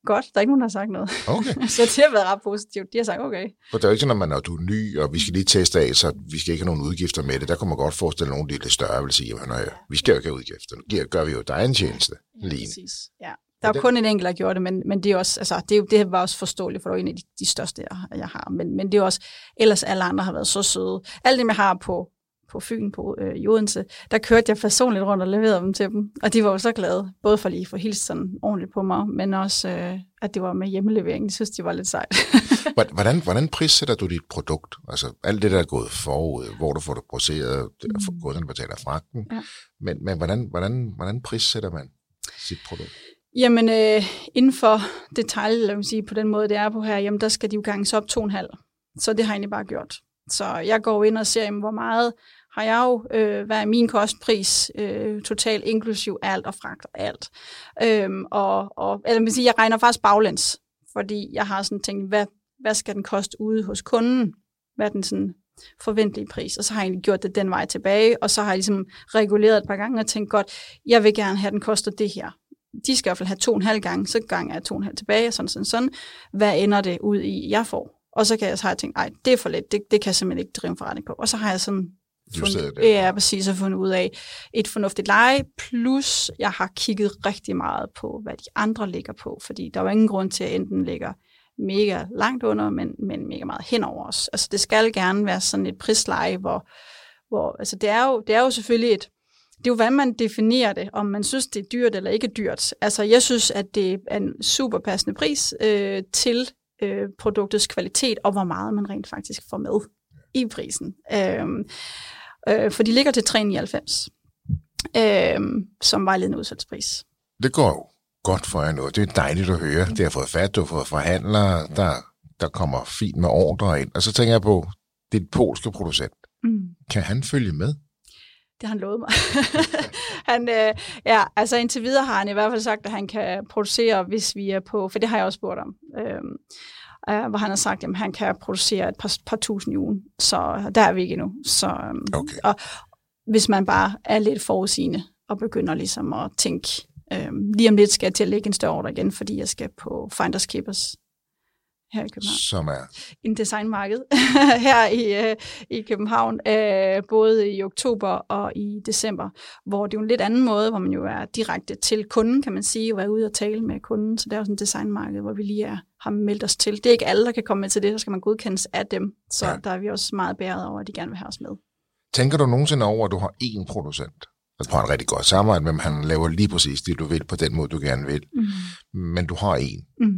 godt. Der er ikke nogen, der har sagt noget. Okay. Så det har været ret positivt. De har sagt, okay. For det er jo ikke sådan, når, man, når du er ny, og vi skal lige teste af, så vi skal ikke have nogen udgifter med det. Der kunne man godt forestille nogen, der er lidt større, vil sige, at vi skal jo ikke have udgifter. Nu gør vi jo dig en tjeneste. Ja, præcis. Ja. Der er jo kun en enkelt, der gjorde det, men, men det er også, altså, det, er jo, det var også forståeligt, for det er en af de, de største, jeg, jeg har. Men, men det er også, ellers alle andre har været så søde. Alt det, jeg har på, på Fyn, på øh, i Odense, der kørte jeg personligt rundt og leverede dem til dem. Og de var jo så glade, både for lige at få hilst sådan ordentligt på mig, men også, øh, at det var med hjemmelevering. Jeg synes, de var lidt sejt. hvordan, hvordan prissætter du dit produkt? Altså alt det, der er gået forud, hvor du får det produceret, mm. gået den betaler fragten. Ja. Men, men hvordan, hvordan, hvordan prissætter man sit produkt? Jamen, øh, inden for detalj, lad mig sige, på den måde, det er på her, jamen, der skal de jo ganges op to og en halv. Så det har jeg egentlig bare gjort. Så jeg går ind og ser, jamen, hvor meget har jeg jo, øh, hvad er min kostpris, øh, totalt inklusiv alt og fragt og alt. Øhm, og, og, eller man siger, jeg regner faktisk baglæns, fordi jeg har sådan tænkt, hvad, hvad skal den koste ude hos kunden? Hvad er den sådan forventelige pris? Og så har jeg egentlig gjort det den vej tilbage, og så har jeg ligesom reguleret et par gange og tænkt, godt, jeg vil gerne have, at den koster det her. De skal i hvert fald have to og en halv gange, så ganger jeg to og en halv tilbage, sådan, sådan, sådan. Hvad ender det ud i, jeg får? Og så kan jeg, så har jeg tænkt, nej, det er for lidt, det, det kan jeg simpelthen ikke drive en forretning på. Og så har jeg sådan fundet, ja, præcis, og fundet ud af et fornuftigt leje, plus jeg har kigget rigtig meget på, hvad de andre ligger på, fordi der var ingen grund til, at enten ligger mega langt under, men, men mega meget hen over os. Altså det skal gerne være sådan et prisleje, hvor, hvor altså det er jo, det er jo selvfølgelig et, det er jo, hvordan man definerer det, om man synes, det er dyrt eller ikke dyrt. Altså, jeg synes, at det er en super passende pris øh, til øh, produktets kvalitet, og hvor meget man rent faktisk får med i prisen. Øh, øh, for de ligger til tre komma nioghalvfems, øh, som vejledende udsalgspris. Det går jo godt for jer nu. Det er dejligt at høre. Det har fået fat, du har fået forhandlere, der, der kommer fint med ordre ind. Og så tænker jeg på, det er et polske producent. Mm. Kan han følge med? Det har han lovet mig. han, øh, ja, altså indtil videre har han i hvert fald sagt, at han kan producere, hvis vi er på, for det har jeg også spurgt om, øh, øh, hvor han har sagt, at han kan producere et par, par tusind i ugen. Så der er vi ikke endnu. Så, øh, okay. Og hvis man bare er lidt forudsigende og begynder ligesom at tænke, øh, lige om lidt skal jeg til at lægge en større ordre igen, fordi jeg skal på Finders Keepers her i København. Som er? En designmarked her i, øh, i København, øh, både i oktober og i december, hvor det er jo en lidt anden måde, hvor man jo er direkte til kunden, kan man sige, og er ude og tale med kunden. Så det er jo sådan et designmarked, hvor vi lige er, har meldt os til. Det er ikke alle, der kan komme med til det, så skal man godkendes af dem. Så ja. Der er vi også meget bæret over, at de gerne vil have os med. Tænker du nogensinde over, at du har én producent? Altså, du har et rigtig godt samarbejde, men han laver lige præcis det, du vil, på den måde, du gerne vil. Mm. Men du har én. Mm.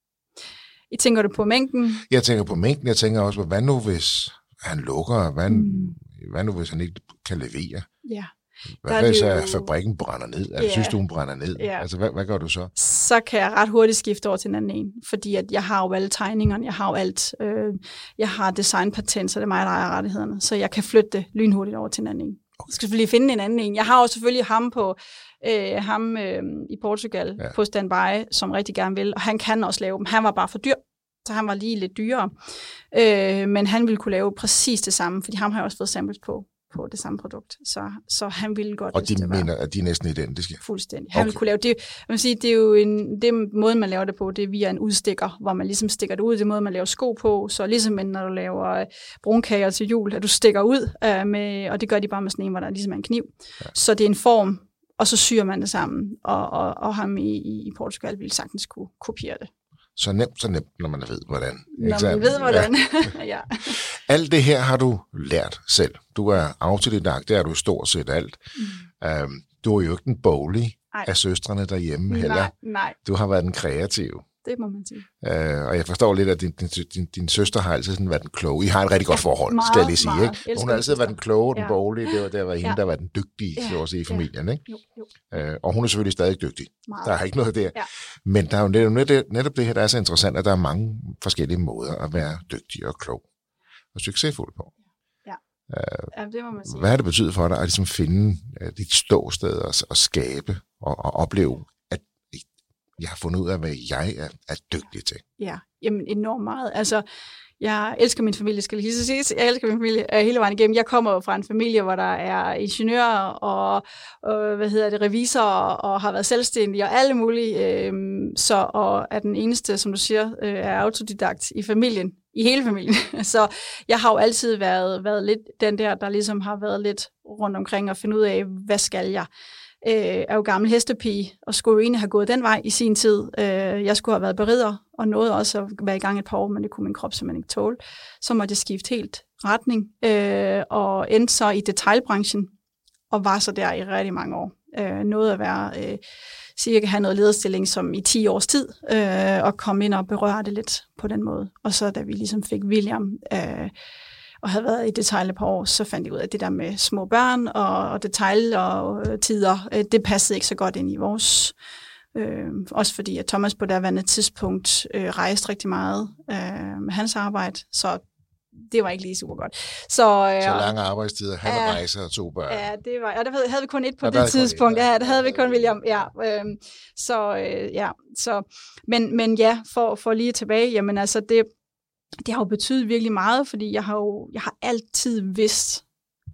I tænker du på mængden? Jeg tænker på mængden. Jeg tænker også på, hvad nu hvis han lukker? Hvad, mm. hvad nu hvis han ikke kan levere? Ja. Hvad hvis jo... fabrikken brænder ned? Altså, ja. Synes du, hun brænder ned? Ja. Altså, hvad, hvad gør du så? Så kan jeg ret hurtigt skifte over til en anden en, fordi at jeg har jo alle tegningerne, jeg har jo alt. Øh, jeg har designpatent, så det er mig, der ejer rettighederne, så jeg kan flytte det lynhurtigt over til en anden en. Okay. Jeg skal selvfølgelig finde en anden en. Jeg har jo selvfølgelig ham på øh, ham øh, i Portugal ja. På standby, som rigtig gerne vil, og han kan også lave dem. Han var bare for dyr, så han var lige lidt dyrere. Øh, men han ville kunne lave præcis det samme, fordi ham har jeg også fået samples på, på det samme produkt. Så, så han ville godt. Og de mener, at de er næsten identiske? Fuldstændig. Han okay. ville kunne lave det. Man sige, det er jo en, det måde, man laver det på, det er via en udstikker, hvor man ligesom stikker det ud. Det er måde, man laver sko på. Så ligesom når du laver brunkager til jul, at du stikker ud øh, med, og det gør de bare med sådan en, hvor der ligesom er en kniv. Ja. Så det er en form, og så syr man det sammen. Og, og, og ham i, i Portugal ville sagtens kunne kopiere det. Så nemt, så nemt, når man ved, hvordan. Når man ved, hvordan. Ja. Ja. Alt det her har du lært selv. Du er autodidakt, det er du stort set alt. Mm. Um, du er jo ikke den boglige af søstrene derhjemme heller. Nej, nej. Du har været den kreative. Det må man sige. Uh, og jeg forstår lidt, at din, din, din, din søster har altid sådan været den kloge. I har et rigtig godt forhold, meget, skal jeg lige sige. Ikke? Hun har altid været den kloge, den ja. Boglige. Det var der var hende, ja. Der var den dygtige, ja. Så at sige, i familien. Ikke? Jo, jo. Uh, og hun er selvfølgelig stadig dygtig. Meget. Der er ikke noget der. Ja. Men der er jo netop, netop det her, der er så interessant, at der er mange forskellige måder at være dygtig og klog og succesfuld på. Ja. Uh, ja, det må man sige. Hvad har det betydet for dig at ligesom finde uh, dit ståsted og, og skabe og, og opleve, jeg har fundet ud af, hvad jeg er, er dygtig til? Ja, jamen enormt meget. Altså, Jeg elsker min familie, skal jeg lige så sige. Jeg elsker min familie øh, hele vejen igennem. Jeg kommer jo fra en familie, hvor der er ingeniører og, og hvad hedder det, revisorer og har været selvstændige og alle mulige. Øh, så og er den eneste, som du siger, øh, er autodidakt i familien. I hele familien. Så jeg har jo altid været, været lidt den der, der ligesom har været lidt rundt omkring og finde ud af, hvad skal jeg? Jeg er jo gammel hestepige, og skulle jo egentlig have gået den vej i sin tid. Jeg skulle have været berider, og nåede også at være i gang et par år, men det kunne min krop simpelthen ikke tåle. Så måtte jeg skifte helt retning, og endte så i detailbranchen, og var så der i rigtig mange år. Nåede at være cirka have noget lederstilling som i ti års tid, og komme ind og berøre det lidt på den måde. Og så da vi ligesom fik William, og havde været i detail et par år, så fandt jeg ud af, at det der med små børn og, og detail og øh, tider, øh, det passede ikke så godt ind i vores. Øh, også fordi, at Thomas på derværende tidspunkt øh, rejste rigtig meget øh, med hans arbejde, så det var ikke lige super godt. Så, øh, så lange arbejdstider, han ja, rejser og to børn. Ja, det var, og der havde vi kun et på ja, det tidspunkt. Ja, der havde vi kun William. Ja, øh, så øh, ja, så, men, men ja, for, for lige tilbage, jamen altså det, Det har jo betydet virkelig meget, fordi jeg har jo jeg har altid vidst,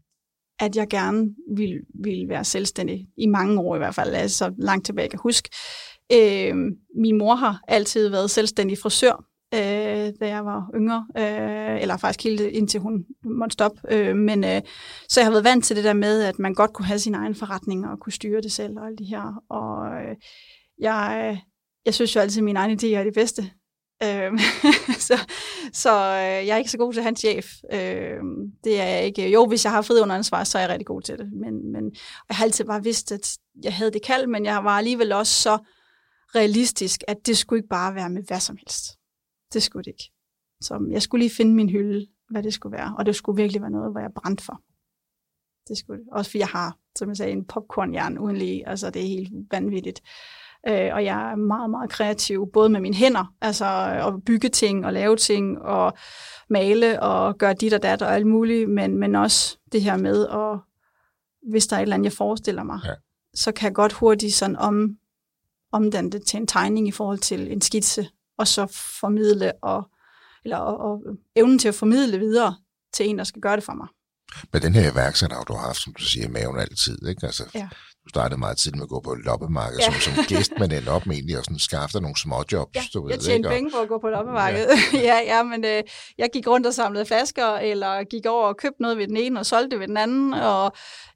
at jeg gerne ville, ville være selvstændig. I mange år i hvert fald, altså langt tilbage jeg kan huske. Øh, min mor har altid været selvstændig frisør, øh, da jeg var yngre, øh, eller faktisk helt indtil hun måtte stoppe. Øh, men, øh, så jeg har været vant til det der med, at man godt kunne have sin egen forretning og kunne styre det selv og alt det her. Og øh, jeg, jeg synes jo altid, at mine egne idéer er det bedste. Øh, så så øh, jeg er ikke så god til hans chef. Øh, det er jeg ikke. Jo, hvis jeg har frihed under ansvar, så er jeg rigtig god til det. Men, men jeg har altid bare vidst, at jeg havde det kald, men jeg var alligevel også så realistisk, at det skulle ikke bare være med hvad som helst. Det skulle det ikke. Så jeg skulle lige finde min hylde, hvad det skulle være. Og det skulle virkelig være noget, hvor jeg brændte for. Det skulle det. Også fordi jeg har, som jeg sagde, en popcornhjerne uden lige. Altså, det er helt vanvittigt. Øh, og jeg er meget, meget kreativ, både med mine hænder, altså at bygge ting og lave ting og male og gøre dit og dat og alt muligt, men, men også det her med, at hvis der er et eller andet, jeg forestiller mig, ja. Så kan jeg godt hurtigt sådan om, omdanne det til en tegning i forhold til en skitse, og så formidle, og, eller og, og evnen til at formidle videre til en, der skal gøre det for mig. Men den her iværksætter, du har haft, som du siger, maven altid, ikke? Altså, ja. Du startede meget tidligt med at gå på et loppemarked ja. som, som gæst, men endte op med egentlig og sådan skaffe nogle småjobs. Ja, du ved, jeg tjente penge på at gå på loppemarked. Ja. ja, ja, men øh, jeg gik rundt og samlede flasker, eller gik over og købte noget ved den ene og solgte det ved den anden. Og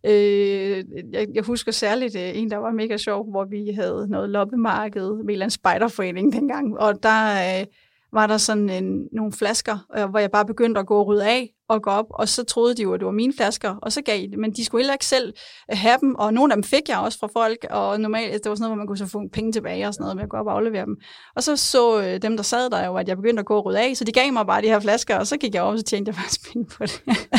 øh, jeg, jeg husker særligt øh, en, der var mega sjov, hvor vi havde noget loppemarked med en eller anden spejderforening dengang. Og der øh, var der sådan en, nogle flasker, øh, hvor jeg bare begyndte at gå og rydde af og gå op, og så troede de jo, at det var mine flasker, og så gav de, men de skulle heller ikke selv have dem, og nogle af dem fik jeg også fra folk, og normalt, det var sådan noget, hvor man kunne så få penge tilbage og sådan noget, med at gå op og aflevere dem. Og så så øh, dem, der sad der jo, at jeg begyndte at gå og rydde af, så de gav mig bare de her flasker, og så gik jeg op, og så tjente jeg faktisk penge på det.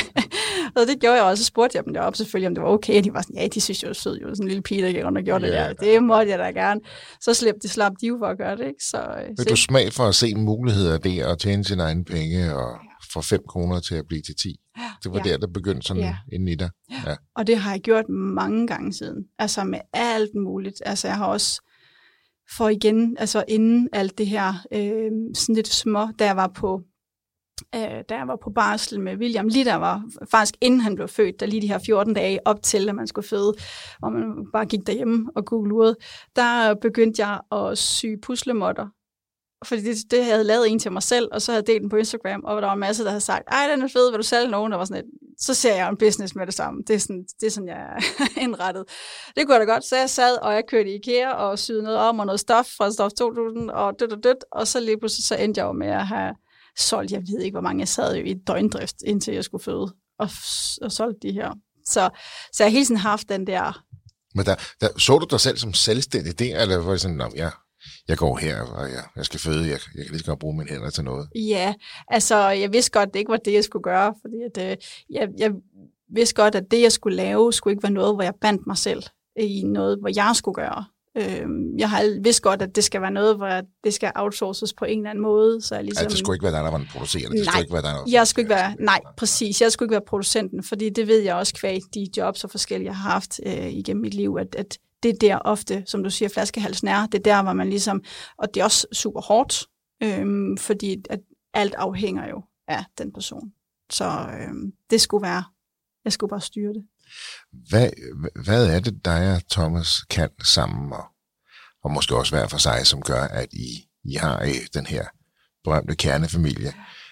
Og det gjorde jeg også, så spurgte jeg dem deroppe selvfølgelig, om det var okay, og de var sådan, ja, de synes jo, sød, jo sådan en lille pige, der gik rundt og gjorde ja, det der. Det måtte jeg da gerne. Så slap de, slap de jo for at gøre det, ikke? Så, øh, Vil du smag for at se muligheder der, og tjene sine egne penge, og fra fem kroner til at blive til ti? Det var ja. der, der begyndte sådan ja. inden i dig. Ja. Ja. Og det har jeg gjort mange gange siden. Altså med alt muligt. Altså jeg har også for igen, altså inden alt det her, øh, sådan lidt små, da jeg var på øh, da jeg var på barsel med William, lige der var faktisk inden han blev født, der lige de her fjorten dage op til, at man skulle føde, hvor man bare gik derhjemme og googlede, der begyndte jeg at sy puslemåtter. Fordi det, det jeg havde lavet en til mig selv, og så havde jeg delt den på Instagram, og der var en masse, der havde sagt, ej, den er fed, vil du sælge nogen? Der var sådan et, så ser jeg en business med det samme. Det er sådan, det er sådan jeg er indrettet. Det kunne jeg da godt. Så jeg sad, og jeg kørte i IKEA, og syede noget om, og noget stof fra Stof to tusind, og dødt og dødt, og så lige pludselig så endte jeg jo med at have solgt, jeg ved ikke, hvor mange jeg sad i et døgndrift, indtil jeg skulle føde, og, og solgt de her. Så, så jeg har hele tiden haft den der... Men der, der, så du dig selv som selvstændig der, eller var det sådan, at jeg, jeg går her, og jeg, jeg skal føde, jeg, jeg kan lige så godt bruge mine hænder til noget? Ja, altså jeg vidste godt, det ikke var det, jeg skulle gøre, fordi at, øh, jeg, jeg vidste godt, at det, jeg skulle lave, skulle ikke være noget, hvor jeg bandt mig selv i noget, hvor jeg skulle gøre. Øh, jeg har vidst godt, at det skal være noget, hvor det skal outsources på en eller anden måde. Så jeg ligesom... Altså, det skulle ikke være der, der var den producerende? Det nej, skulle ikke være der, der jeg skulle ikke være, nej, præcis. Jeg skulle ikke være producenten, fordi det ved jeg også kvæg de jobs og forskellige, jeg har haft øh, igennem mit liv, at, at det er der ofte, som du siger, flaskehalsen er. Det er der, hvor man ligesom, og det er også super hårdt, øh, fordi at alt afhænger jo af den person. Så øh, det skulle være, jeg skulle bare styre det. Hvad, hvad er det, dig og Thomas kan sammen, og, og måske også hver for sig, som gør, at I, I har øh, den her berømte kernefamilie?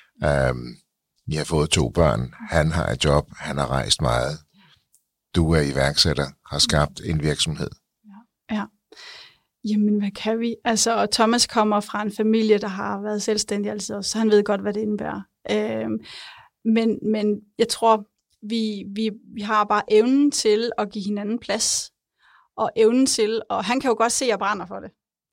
Um, I har fået to børn, han har et job, han har rejst meget. Du er iværksætter, har skabt en virksomhed. Ja, ja. Jamen, hvad kan vi? Altså, Thomas kommer fra en familie, der har været selvstændig altid også, så han ved godt, hvad det indebærer. Øhm, men, men jeg tror, vi, vi, vi har bare evnen til at give hinanden plads, og evnen til, og han kan jo godt se, at jeg brænder for det.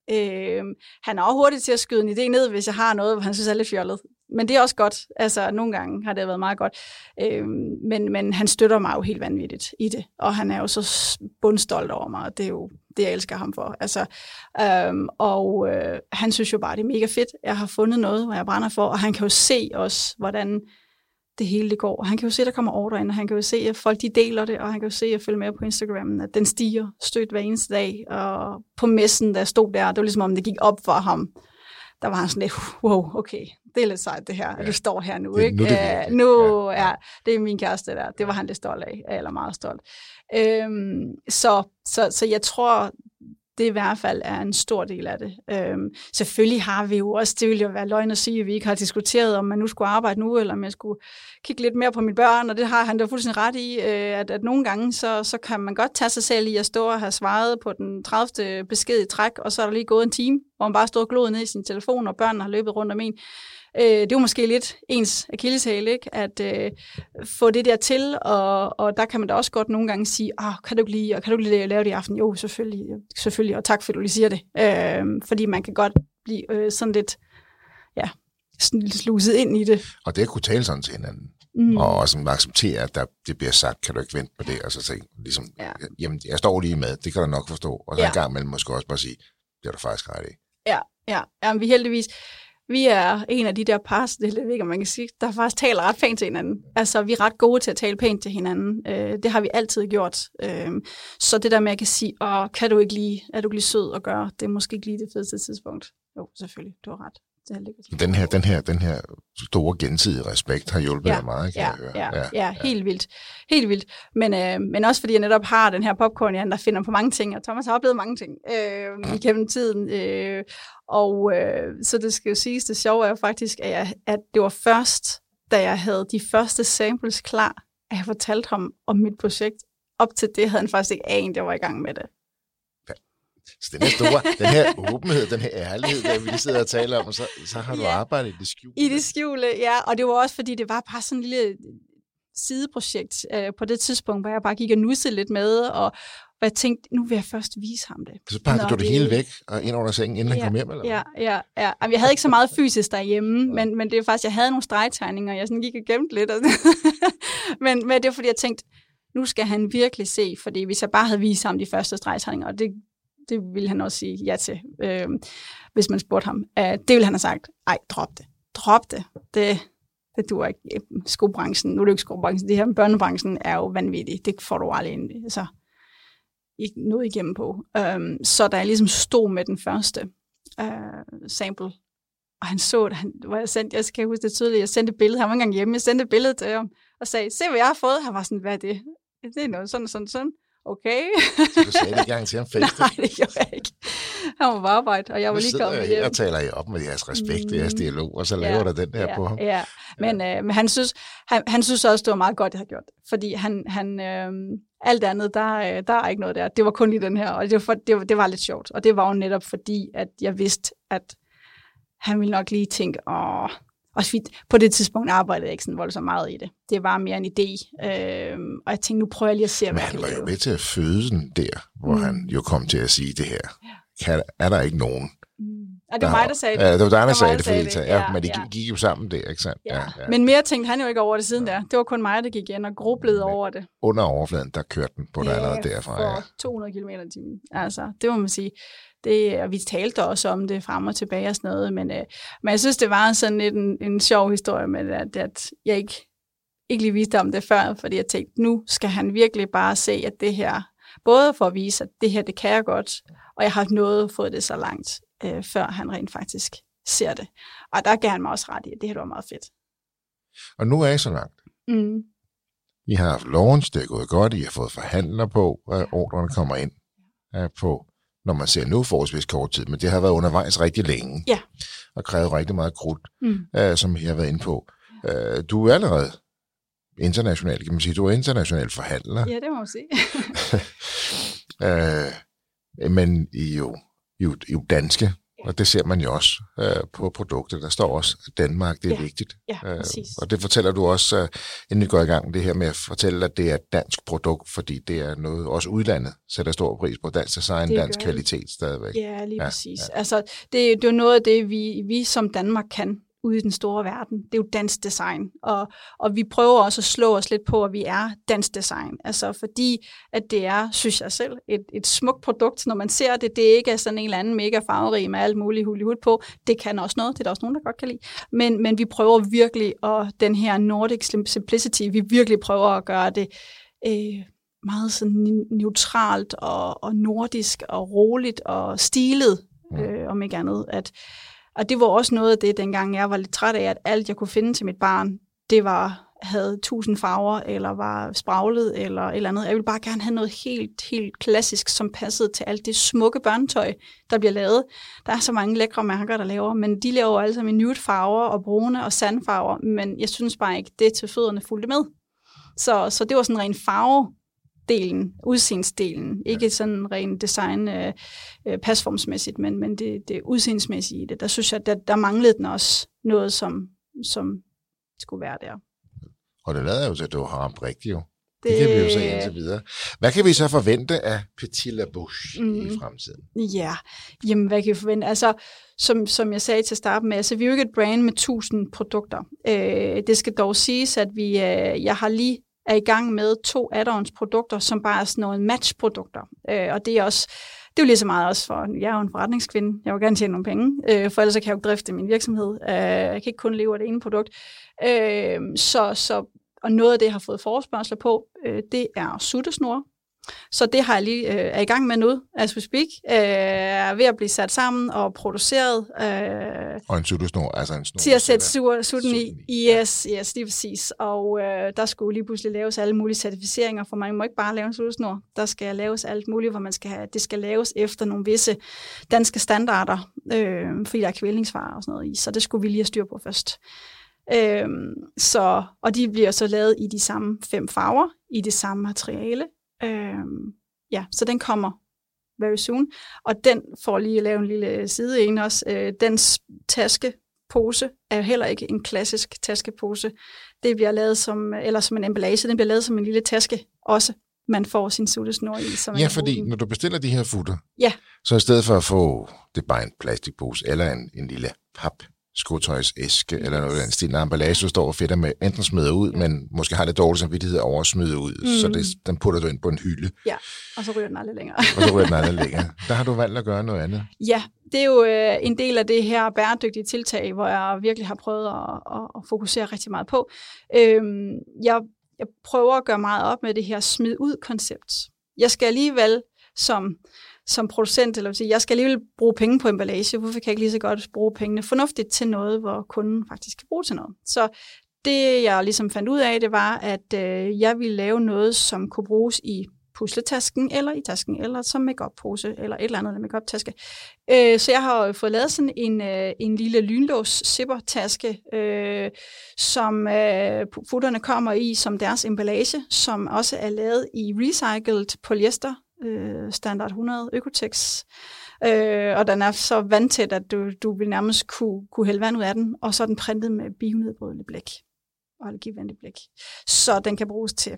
Øhm, han er også hurtig til at skyde en idé ned, hvis jeg har noget, hvor han synes er lidt fjollet. Men det er også godt. Altså, nogle gange har det været meget godt. Øhm, men, men han støtter mig jo helt vanvittigt i det. Og han er jo så bundstolt over mig, og det er jo det, jeg elsker ham for. Altså, øhm, og øh, han synes jo bare, det er mega fedt. Jeg har fundet noget, hvor jeg brænder for, og han kan jo se også, hvordan det hele det går. Og han kan jo se, at der kommer ordre ind, og han kan jo se, at folk de deler det, og han kan jo se, at følge med på Instagram, at den stiger stødt hver eneste dag. Og på messen, der stod der, det var ligesom, om det gik op for ham. Der var han sådan lidt, wow, okay, det er lidt sejt det her, at ja. Du står her nu, ikke? Nu, det uh, nu ja, ja, det er min kæreste der, det var han lidt stolt af, eller meget stolt. Øhm, så, så, så jeg tror, det i hvert fald er en stor del af det. Øhm, selvfølgelig har vi jo også, det ville jo være løgn at sige, at vi ikke har diskuteret, om man nu skulle arbejde nu, eller om jeg skulle kigge lidt mere på mine børn, og det har han da fuldstændig ret i, øh, at, at nogle gange, så, så kan man godt tage sig selv i at stå og have svaret på den tredivte besked i træk, og så er der lige gået en time, hvor man bare stod og glod ned i sin telefon, og børnene har løbet rundt om en. Øh, det er jo måske lidt ens akilleshæl, ikke? At øh, få det der til, og, og der kan man da også godt nogle gange sige, ah, kan du ikke lige, og kan du ikke lige lave det i aften? Jo, selvfølgelig, selvfølgelig, og tak for, at du lige siger det. Øh, fordi man kan godt blive øh, sådan lidt, ja, sluset ind i det. Og det at kunne tale sådan til hinanden, mm. og også acceptere, at der, det bliver sagt, kan du ikke vente på det, og så tænke, ligesom, ja. Jamen, jeg står lige med, det kan du nok forstå, og så ja. En gang imellem måske også bare sige, det er du faktisk ret i. Ja, ja, jamen, vi heldigvis, vi er en af de der pars, det ved ikke, om man kan sige, der faktisk taler ret pænt til hinanden. Altså, vi er ret gode til at tale pænt til hinanden. Øh, det har vi altid gjort. Øh, så det der med, at jeg kan sige, åh, kan du ikke lige, er du ikke lige sød at gøre, det er måske ikke lige det fedeste tidspunkt. Jo, selvfølgelig, du har ret. Den her, den her, den her store gensidige respekt har hjulpet ja, dig meget, kan ja, jeg høre. Ja, ja, ja, helt vildt. Helt vildt. Men, øh, men også fordi jeg netop har den her popcorn, jeg der finder på mange ting, og Thomas har oplevet mange ting øh, igennem tiden. Øh, og øh, så det skal jo siges, det sjove er jo faktisk, at, jeg, at det var først, da jeg havde de første samples klar, at jeg fortalte ham om mit projekt. Op til det havde han faktisk ikke anet, jeg var i gang med det. Så den her store, den her åbenhed, den her ærlighed, der vi lige sidder og taler om, så, så har du ja, arbejdet i det skjulte. I det skjulte, ja. Og det var også, fordi det var bare sådan en lille sideprojekt øh, på det tidspunkt, hvor jeg bare gik og nussede lidt med, og og jeg tænkte, nu vil jeg først vise ham det. Så pakkede du det, det hele væk og ind under sengen, inden ja, han kom hjem? Eller? Ja, ja, ja. Jamen, jeg havde ikke så meget fysisk derhjemme, ja. men, men det er faktisk, jeg havde nogle stregtegninger, og jeg sådan gik og gemte lidt. Og men, men det var, fordi jeg tænkte, nu skal han virkelig se, fordi hvis jeg bare havde vist ham de første stregtegninger, og det Det ville han også sige ja til, øh, hvis man spurgte ham. Uh, det ville han have sagt, ej, drop det. Drop det. Det, det duer ikke. Skobranchen, nu er det ikke skobranchen, det her børnebranchen er jo vanvittig. Det får du aldrig ind, altså, ikke noget igennem på. Um, så da jeg ligesom stod med den første uh, sample, og han så det, han, hvor jeg sendte, jeg skal huske det tydeligt, jeg sendte et billede, han var engang hjemme, jeg sendte et billede til ham, og sagde, se hvad jeg har fået. Han var sådan, hvad er det? Det er noget sådan, sådan, sådan. Okay. Så du sagde det ikke engang til ham fest? Nej, det gjorde jeg ikke. Han var på arbejde, og jeg var lige kommet hjem. Nu sidder jeg og taler I op med jeres respekt, mm. jeres dialog, og så laver ja, der den der ja, på ham. Ja, men, ja. Øh, men han, synes, han, han synes også, det var meget godt, det har gjort. Fordi han, han øh, alt andet, der, der er ikke noget der. Det var kun lige den her, og det var, for, det, var, det var lidt sjovt. Og det var jo netop fordi, at jeg vidste, at han ville nok lige tænke, åh, også på det tidspunkt arbejdede jeg ikke sådan voldsomt meget i det. Det var mere en idé. Øh, og jeg tænkte, nu prøver jeg lige at se, hvad Men han var jo med til at føde den der, hvor mm. han jo kom til at sige det her. Kan, er der ikke nogen? Mm. Og det var mig, der sagde det. Ja, det var dig, der sagde det, sagde det. det. Ja, ja, men de ja. gik jo sammen der, ikke sandt? Ja. Ja, ja. Men mere tænkte han jo ikke over det siden ja. der. Det var kun mig, der gik igen og grublede men over det. Under overfladen, der kørte den på dig ja, allerede derfra. Ja, for to hundrede kilometer i timen. Altså, det må man sige. Det, og vi talte også om det frem og tilbage og sådan noget, men, øh, men jeg synes, det var sådan lidt en, en sjov historie med, at, at jeg ikke, ikke lige vidste om det før, fordi jeg tænkte, nu skal han virkelig bare se, at det her, både for at vise, at det her, det kan jeg godt, og jeg har nået fået det så langt, øh, før han rent faktisk ser det. Og der gav han mig også ret i, at det her var meget fedt. Og nu er I så langt. Mm. I har haft launch, det er gået godt, I har fået forhandlere på, og ordrene kommer ind uh, på, når man ser nu forholdsvis kort tid, men det har været undervejs rigtig længe, ja. og krævet rigtig meget krudt, mm. uh, som I har været inde på. Uh, du er allerede international, kan man sige. Du er international forhandler. Ja, det må man sige. uh, men I er jo, I er jo, I er jo danske, og det ser man jo også uh, på produkter. Der står også, at Danmark, det er ja. vigtigt. Ja, præcis. Uh, og det fortæller du også, uh, inden vi går i gang, det her med at fortælle, at det er et dansk produkt, fordi det er noget, også udlandet sætter stor pris på. Dansk design, dansk kvalitet stadigvæk. Ja, lige ja, præcis. Ja. Altså, det, det er jo noget af det, vi, vi som Danmark kan ude i den store verden. Det er jo dansk design, og, og vi prøver også at slå os lidt på, at vi er dansk design. Altså fordi, at det er, synes jeg selv, et, et smukt produkt, når man ser det. Det ikke er sådan en eller anden mega farverig med alt muligt hul i hul på. Det kan også noget, det er der også nogen, der godt kan lide. Men, men vi prøver virkelig, og den her Nordic Simplicity, vi virkelig prøver at gøre det øh, meget sådan neutralt og, og nordisk og roligt og stilet, øh, om ikke andet, at Og det var også noget af det, dengang jeg var lidt træt af, at alt jeg kunne finde til mit barn, det var, havde tusind farver, eller var spraglet, eller et eller andet. Jeg ville bare gerne have noget helt, helt klassisk, som passede til alt det smukke børnetøj, der bliver lavet. Der er så mange lækre mærker, der laver, men de laver alle sammen i nude farver, og brune og sandfarver, men jeg synes bare ikke, det til fødderne fulgte med. Så, så det var sådan en ren farve, delen, udseendsdelen, ikke sådan ren design øh, pasformsmæssigt, men, men det, det udseendsmæssige i det. Der synes jeg, at der, der manglede den også noget, som, som skulle være der. Og det lader jo til, at du har ramt rigtigt jo. Det, det kan vi jo se indtil videre. Hvad kan vi så forvente af Petit La Bouche mm. i fremtiden? Ja, jamen hvad kan vi forvente? Altså, som, som jeg sagde til at starte med, altså vi er jo ikke et brand med tusind produkter. Øh, det skal dog siges, at vi, øh, jeg har lige er i gang med to add-ons produkter, som bare er sådan nogle match-produkter. Øh, og det er også, det er jo lige så meget også for, jeg er jo en forretningskvinde, jeg vil gerne tjene nogle penge, øh, for ellers kan jeg jo ikke drifte min virksomhed. Øh, jeg kan ikke kun leve af det ene produkt. Øh, så, så, og noget af det, jeg har fået forespørgsler på, øh, det er suttesnore. Så det har jeg lige øh, er i gang med nu, as we speak, øh, er ved at blive sat sammen og produceret. Øh, og en suttesnor, altså en snor. Til at sætte sur, sutten i. Yes, yes, lige præcis. Og øh, der skulle lige pludselig laves alle mulige certificeringer, for man må ikke bare lave en suttesnor. Der skal laves alt muligt, hvor man skal have, det skal laves efter nogle visse danske standarder, øh, fordi der er kvælningsvarer og sådan noget i. Så det skulle vi lige have styr på først. Øh, så, og de bliver så lavet i de samme fem farver, i det samme materiale. Øhm, ja, så den kommer very soon, og den får lige at lave en lille side en også. Øh, dens taskepose er heller ikke en klassisk taskepose. Det bliver lavet som, eller som en emballage, den bliver lavet som en lille taske også. Man får sin suttesnor i. Som ja, fordi når du bestiller de her futter, ja. så i stedet for at få det bare en plastikpose eller en, en lille pap skotøjsæske yes. eller noget af den stil, når emballage, du står og fedter med, enten smider ud, men måske har det dårligt samvittighed over at smide ud, mm. så det, den putter du ind på en hylde. Ja, og så ryger den aldrig længere. og så ryger den aldrig længere. Der har du valgt at gøre noget andet. Ja, det er jo øh, en del af det her bæredygtige tiltag, hvor jeg virkelig har prøvet at, at, at fokusere rigtig meget på. Øhm, jeg, jeg prøver at gøre meget op med det her smid ud-koncept. Jeg skal alligevel som som producent, eller sige, jeg skal alligevel bruge penge på emballage, hvorfor kan jeg ikke lige så godt bruge pengene fornuftigt til noget, hvor kunden faktisk kan bruge til noget. Så det, jeg ligesom fandt ud af, det var, at øh, jeg ville lave noget, som kunne bruges i pusletasken, eller i tasken, eller som make-up-pose, eller et eller andet make-up-taske. Øh, så jeg har fået lavet sådan en, øh, en lille lynlås-zipper-taske, øh, som øh, futterne kommer i som deres emballage, som også er lavet i recycled polyester, standard hundrede Økotex, øh, og den er så vandtæt, at du, du vil nærmest kunne, kunne hælde vand ud af den, og så er den printet med bionedbrydeligt blæk og allergivenligt blæk, så den kan bruges til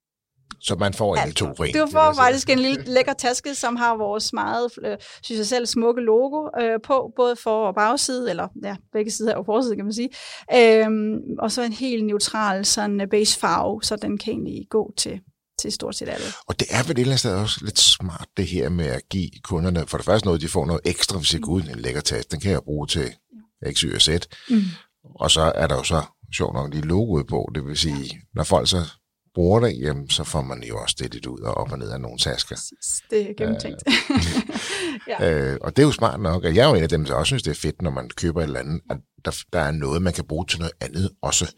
så man får egentlig to rent. Du får faktisk en lille lækker taske, som har vores meget, øh, synes jeg selv, smukke logo øh, på, både for- og bagside, eller ja, begge sider og forside, kan man sige. Øhm, og så en helt neutral sådan base farve, så den kan egentlig gå til til stort set alle. Og det er vel et eller andet sted også lidt smart, det her med at give kunderne, for det første noget, de får noget ekstra, hvis jeg går ud en lækker taske, den kan jeg bruge til X, Y og Z. Mm. Og så er der jo så sjovt nok lige logoet på, det vil sige, når folk så bruger det, jamen, så får man jo også det lidt ud og op og ned af nogle tasker. Det er gennemtænkt. ja. øh, og det er jo smart nok, og jeg er jo en af dem, der også synes, det er fedt, når man køber et eller andet, at der, der er noget, man kan bruge til noget andet også.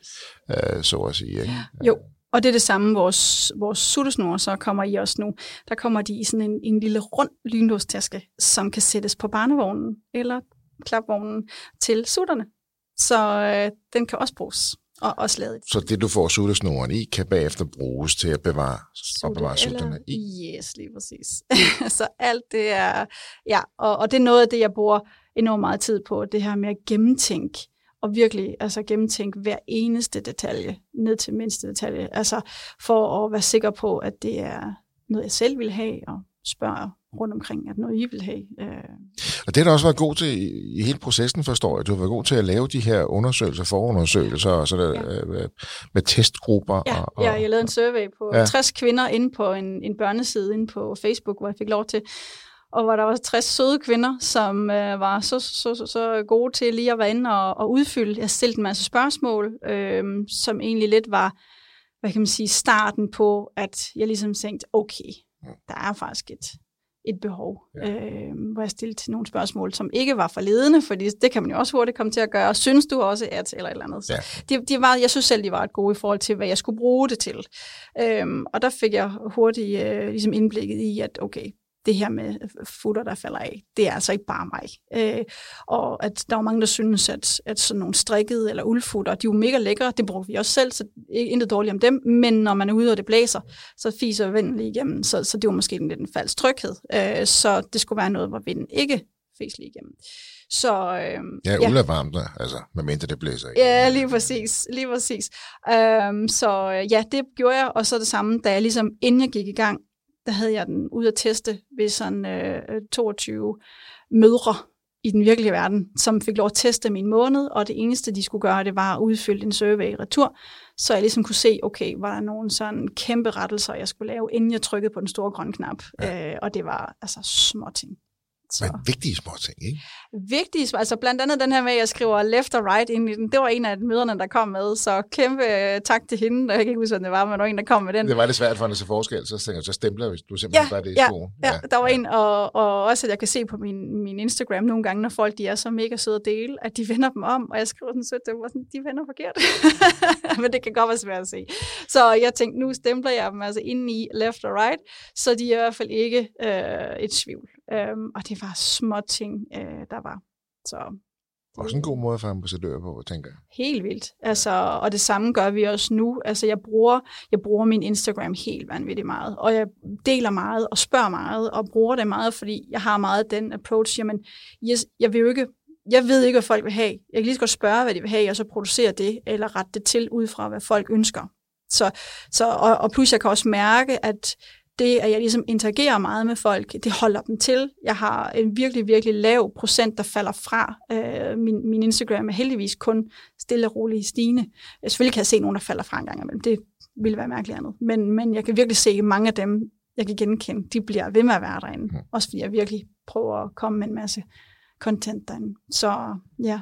øh, så at sige. Ikke? Jo, og det er det samme, vores, vores suttesnore så kommer i os nu. Der kommer de i sådan en, en lille rund lynlåstaske, som kan sættes på barnevognen eller klapvognen til sutterne. Så øh, den kan også bruges. Og også lavet. Så det, du får suttesnoren i, kan bagefter bruges til at bevare, Sutte, bevare sutterne i? Yes, lige præcis. Så alt det er, ja, og, og det er noget af det, jeg bruger enormt meget tid på, det her med at gennemtænke, og virkelig altså gennemtænke hver eneste detalje, ned til mindste detalje, altså for at være sikker på, at det er noget, jeg selv vil have, og spørge rundt omkring, at noget I vil have. Og det har du også været god til i, i hele processen, forstår jeg. Du har været god til at lave de her undersøgelser, forundersøgelser, og så der, ja. øh, med testgrupper. Ja, og, og, ja, jeg lavede en survey på ja. tres kvinder inde på en, en børneside inde på Facebook, hvor jeg fik lov til, og hvor der var tres søde kvinder, som øh, var så, så, så, så gode til lige at være inde og, og udfylde. Jeg stillede en masse spørgsmål, øh, som egentlig lidt var, hvad kan man sige, starten på, at jeg ligesom tænkte, okay, der er faktisk et, et behov, ja. øh, hvor jeg stillede nogle spørgsmål, som ikke var for ledende, fordi det kan man jo også hurtigt komme til at gøre. Synes du også, at eller et eller andet? Så ja. de, de var, jeg synes selv, de var et gode i forhold til, hvad jeg skulle bruge det til. Øhm, og der fik jeg hurtigt øh, ligesom indblikket i, at okay, det her med futter, der falder af, det er altså ikke bare mig. Øh, og at der er mange, der synes, at, at sådan nogle strikkede eller uldfutter, de er jo mega lækre, det bruger vi også selv, så intet dårligt om dem, men når man er ude og det blæser, så fiser vinden lige igennem, så, så det var måske lidt en falsk tryghed. Øh, så det skulle være noget, hvor vinden ikke fes lige igennem. Så, øh, ja, ja. Uld er varmt, altså, medmindre det blæser. Ikke? Ja, lige præcis. Lige præcis. Øh, så ja, det gjorde jeg, og så det samme, da jeg ligesom, inden jeg gik i gang, der havde jeg den ude at teste ved sådan øh, toogtyve mødre i den virkelige verden, som fik lov at teste min måned, og det eneste, de skulle gøre, det var at udfylde en survey i retur, så jeg ligesom kunne se, okay, var der nogle sådan kæmpe rettelser, jeg skulle lave, inden jeg trykkede på den store grønne knap, ja. øh, og det var altså små ting. Så. Men vigtige små ting, ikke? Vigtige små, altså blandt andet den her med, at jeg skriver left og right ind i den, det var en af møderne, der kom med, så kæmpe uh, tak til hende, og jeg kan ikke huske, hvad det var, men der var en, der kom med den. Det var det svært for hende til forskel, så tænker jeg, så stempler, hvis du simpelthen ja, bare det i ja, skoen. Ja, ja, der var ja. en, og, og også, at jeg kan se på min, min Instagram nogle gange, når folk, de er så mega søde at dele, at de vender dem om, og jeg skriver den sødt, det var sådan, de vender forkert. Men det kan godt være svært at se. Så jeg tænkte, nu stempler jeg dem altså ind i left og right, så de er i hvert fald ikke øh, et tvivl. Um, og det var små ting, øh, der var. Så, også en god måde for ambassadører på, tænker jeg. Helt vildt. Altså, og det samme gør vi også nu. Altså, jeg bruger, jeg bruger min Instagram helt vanvittigt meget. Og jeg deler meget og spørger meget og bruger det meget, fordi jeg har meget den approach. Jamen, jeg, jeg vil jo ikke, jeg ved ikke, hvad folk vil have. Jeg kan lige så godt spørge, hvad de vil have, og så producere det, eller rette det til ud fra, hvad folk ønsker. Så, så, og, og plus, jeg kan også mærke, at det, at jeg ligesom interagerer meget med folk, det holder dem til. Jeg har en virkelig, virkelig lav procent, der falder fra. Øh, min, min Instagram er heldigvis kun stille og roligt stigende. Selvfølgelig kan jeg se nogen, der falder fra en gang imellem. Det ville være mærkeligt andet. Men, men jeg kan virkelig se mange af dem, jeg kan genkende, de bliver ved med at være derinde. Mm. Også fordi jeg virkelig prøver at komme med en masse content derinde. Så ja.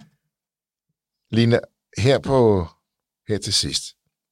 Lina, her på her til sidst.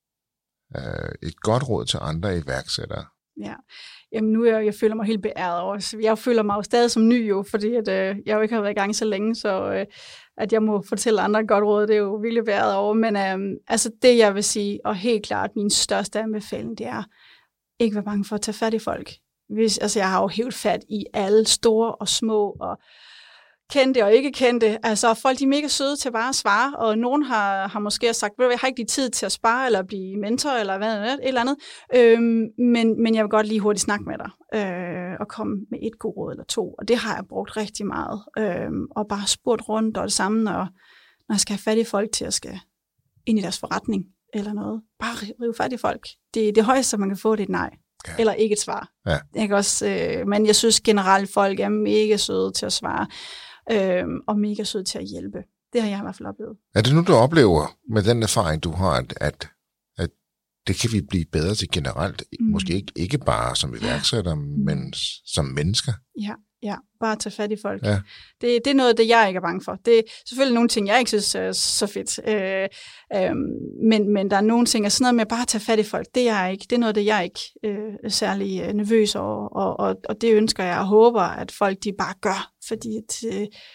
Øh, et godt råd til andre iværksættere. Ja, jamen nu er jeg, jeg føler mig helt beæret over. Jeg føler mig jo stadig som ny jo, fordi at, øh, jeg jo ikke har været i gang så længe, så øh, at jeg må fortælle andre et godt råd, det er jo virkelig beæret over. Men øh, altså det jeg vil sige, og helt klart min største anbefaling, det er ikke være bange for at tage fat i folk. Hvis, altså jeg har jo helt fat i alle store og små og kendte og ikke kendte. Altså folk de er mega søde til bare at svare, og nogen har, har måske sagt, jeg har ikke lige tid til at spare eller blive mentor eller hvad et eller andet, øhm, men, men jeg vil godt lige hurtigt snakke med dig øh, og komme med et god råd eller to, og det har jeg brugt rigtig meget, øhm, og bare spurgt rundt og det samme, når, når jeg skal have fat i folk til at skal ind i deres forretning eller noget. Bare rive fat i folk. Det, det højeste, man kan få, det er et nej. Ja. Eller ikke et svar. Ja. Jeg kan også, øh, men jeg synes generelt, folk er mega søde til at svare. Øhm, og mega sød til at hjælpe. Det har jeg i hvert fald oplevet. Er det nu, du oplever med den erfaring, du har, at, at, at det kan vi blive bedre til generelt? Mm. Måske ikke, ikke bare som iværksætter, mm. men som mennesker? Ja, ja. Bare tage fat i folk. Ja. Det, det er noget af det, jeg ikke er bange for. Det er selvfølgelig nogle ting, jeg ikke synes er så fedt. Øh, øh, men, men der er nogle ting, og sådan noget med bare at tage fat i folk, det er jeg ikke. Det er noget af det, jeg er ikke øh, er særlig nervøs over. Og, og, og det ønsker jeg og håber, at folk de bare gør. Fordi at, øh,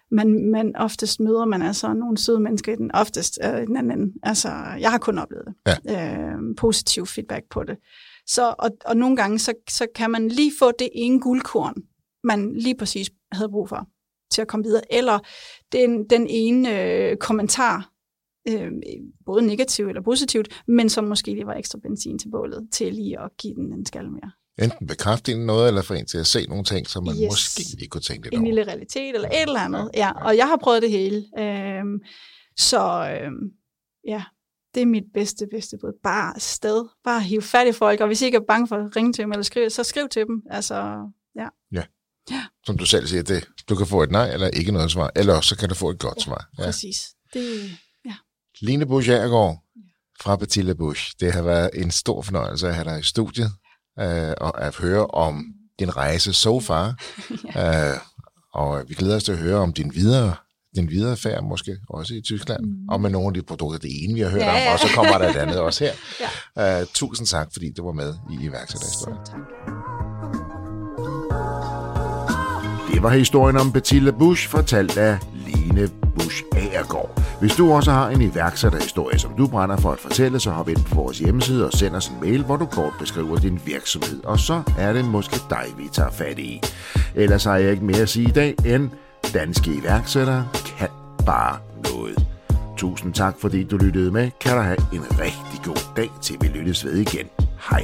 man, man oftest møder man altså nogle søde mennesker i den oftest øh, den anden. Altså, jeg har kun oplevet det. Ja. Øh, positiv feedback på det. Så, og, og nogle gange, så, så kan man lige få det ene guldkorn, man lige præcis havde brug for, til at komme videre. Eller den, den ene øh, kommentar, øh, både negativt eller positivt, men som måske lige var ekstra benzin til bålet, til lige at give den en skal mere. Enten bekræfte en noget, eller få en til at se nogle ting, som man yes. måske ikke kunne tænke lidt over. En lille realitet, eller et eller andet. Ja, og jeg har prøvet det hele. Øhm, så øhm, ja, det er mit bedste, bedste bud. Bare afsted. Bare hive fat i folk, og hvis I ikke er bange for at ringe til dem, eller skrive, så skriv til dem. Altså, ja. Ja. Ja. Som du selv siger, det, du kan få et nej, eller ikke noget svar, eller også så kan du få et godt ja, svar. Ja, præcis. Det, ja. Line Busch Agergaard fra Petila Busch. Det har været en stor fornøjelse at have dig i studiet, øh, og at høre om din rejse so far. ja. øh, og vi glæder os til at høre om din videre, din videre færd, måske også i Tyskland, mm. og med nogle af de produkter, det ene vi har hørt ja, ja. om, og så kommer der et andet også her. ja. øh, tusind tak, fordi du var med i iværksætterhistorien. Tak. Det var historien om Petila Busch, fortalt af Line Busch Agergaard. Hvis du også har en iværksætterhistorie, som du brænder for at fortælle, så hop ind på vores hjemmeside og send os en mail, hvor du kort beskriver din virksomhed. Og så er det måske dig, vi tager fat i. Ellers har jeg ikke mere at sige i dag, end danske iværksættere kan bare noget. Tusind tak, fordi du lyttede med. Kan du have en rigtig god dag, til vi lyttes ved igen. Hej.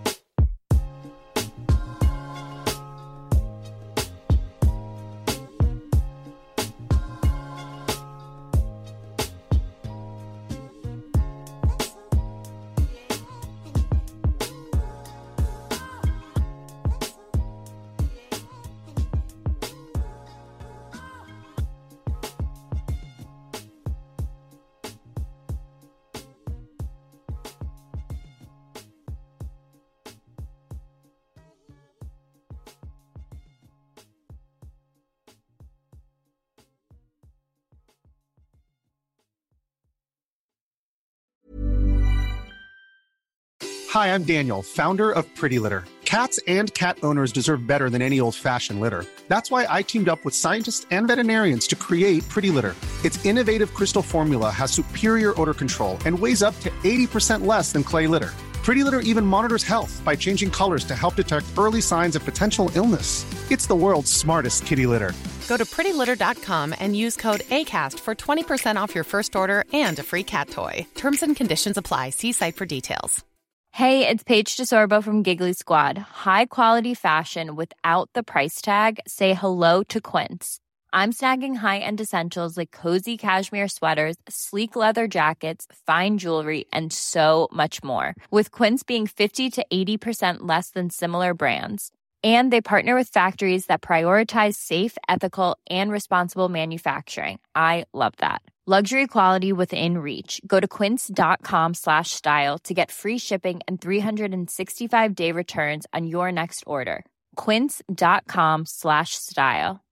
Hi, I'm Daniel, founder of Pretty Litter. Cats and cat owners deserve better than any old-fashioned litter. That's why I teamed up with scientists and veterinarians to create Pretty Litter. Its innovative crystal formula has superior odor control and weighs up to eighty percent less than clay litter. Pretty Litter even monitors health by changing colors to help detect early signs of potential illness. It's the world's smartest kitty litter. Go to pretty litter dot com and use code ACAST for twenty percent off your first order and a free cat toy. Terms and conditions apply. See site for details. Hey, it's Paige DeSorbo from Giggly Squad. High quality fashion without the price tag. Say hello to Quince. I'm snagging high-end essentials like cozy cashmere sweaters, sleek leather jackets, fine jewelry, and so much more. With Quince being fifty to eighty percent less than similar brands. And they partner with factories that prioritize safe, ethical, and responsible manufacturing. I love that. Luxury quality within reach. Go to quince.com slash style to get free shipping and three sixty-five day returns on your next order. Quince.com slash style.